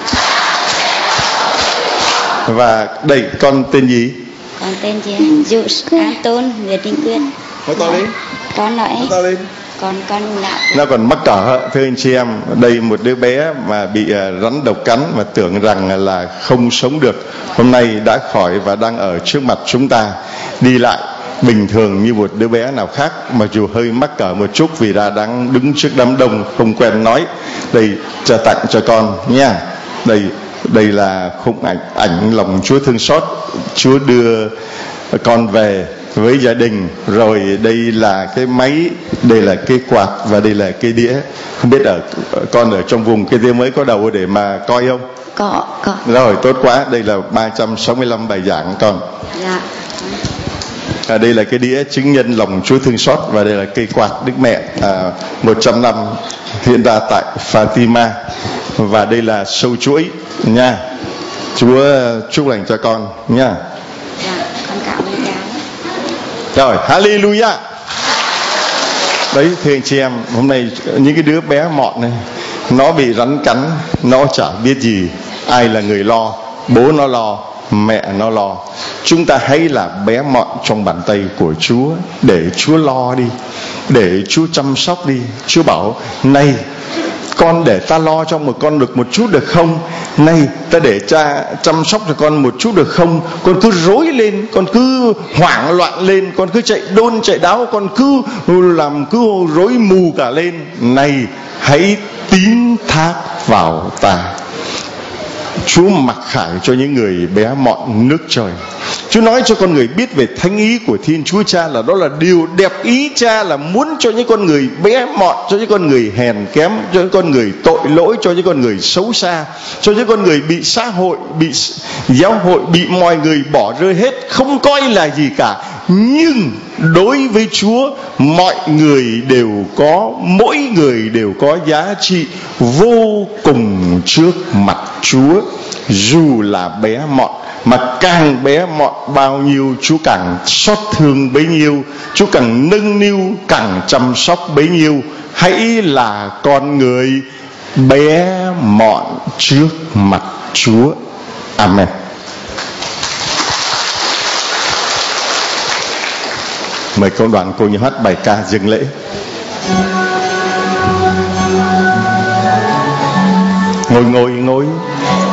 Và đây con tên gì? Con tên gì? Jus Anton Nguyễn Đình Quyết. Nói to lên. Con nói. Nói to lên. Con con nào? Nó còn mắc cỡ, thưa anh chị em. Đây một đứa bé mà bị rắn độc cắn mà tưởng rằng là không sống được, hôm nay đã khỏi và đang ở trước mặt chúng ta, đi lại bình thường như một đứa bé nào khác, mặc dù hơi mắc cỡ một chút vì đã đang đứng trước đám đông không quen nói. Đây cho tặng cho con nha. Đây đây là khung ảnh ảnh lòng Chúa thương xót. Chúa đưa con về với gia đình. Rồi đây là cái máy, đây là cái quạt và đây là cái đĩa. Không biết ở con ở trong vùng cái đĩa mới có đầu để mà coi không? Có, có. Rồi tốt quá. Đây là ba trăm sáu mươi lăm bài giảng con. Dạ. À, đây là cái đĩa chứng nhân lòng Chúa thương xót, và đây là cây quạt Đức Mẹ à, một trăm năm hiện ra tại Fatima, và đây là sâu chuỗi nha. Chúa chúc lành cho con nha. Dạ, con cảm ơn cha. Rồi, hallelujah. Đấy thưa anh chị em, hôm nay những cái đứa bé mọn này nó bị rắn cắn, nó chả biết gì, ai là người lo? Bố nó lo, mẹ nó lo. Chúng ta hãy là bé mọn trong bàn tay của Chúa, để Chúa lo đi, để Chúa chăm sóc đi. Chúa bảo này, con để ta lo cho một con được một chút được không? Này, ta để cha chăm sóc cho con một chút được không? Con cứ rối lên, con cứ hoảng loạn lên, con cứ chạy đôn chạy đáo, con cứ làm cứ rối mù cả lên. Này, hãy tín thác vào ta. Chúa mặc khải cho những người bé mọn nước trời. Chúa nói cho con người biết về thánh ý của Thiên Chúa Cha, là đó là điều đẹp ý Cha, là muốn cho những con người bé mọn, cho những con người hèn kém, cho những con người tội lỗi, cho những con người xấu xa, cho những con người bị xã hội, bị giáo hội, bị mọi người bỏ rơi hết, không coi là gì cả. Nhưng đối với Chúa, mọi người đều có, mỗi người đều có giá trị vô cùng trước mặt Chúa. Dù là bé mọn, mà càng bé mọn bao nhiêu, Chúa càng xót thương bấy nhiêu, Chúa càng nâng niu, càng chăm sóc bấy nhiêu. Hãy là con người bé mọn trước mặt Chúa. Amen. Mời công đoàn cô nhớ hát bài ca dâng lễ. Ngồi ngồi ngồi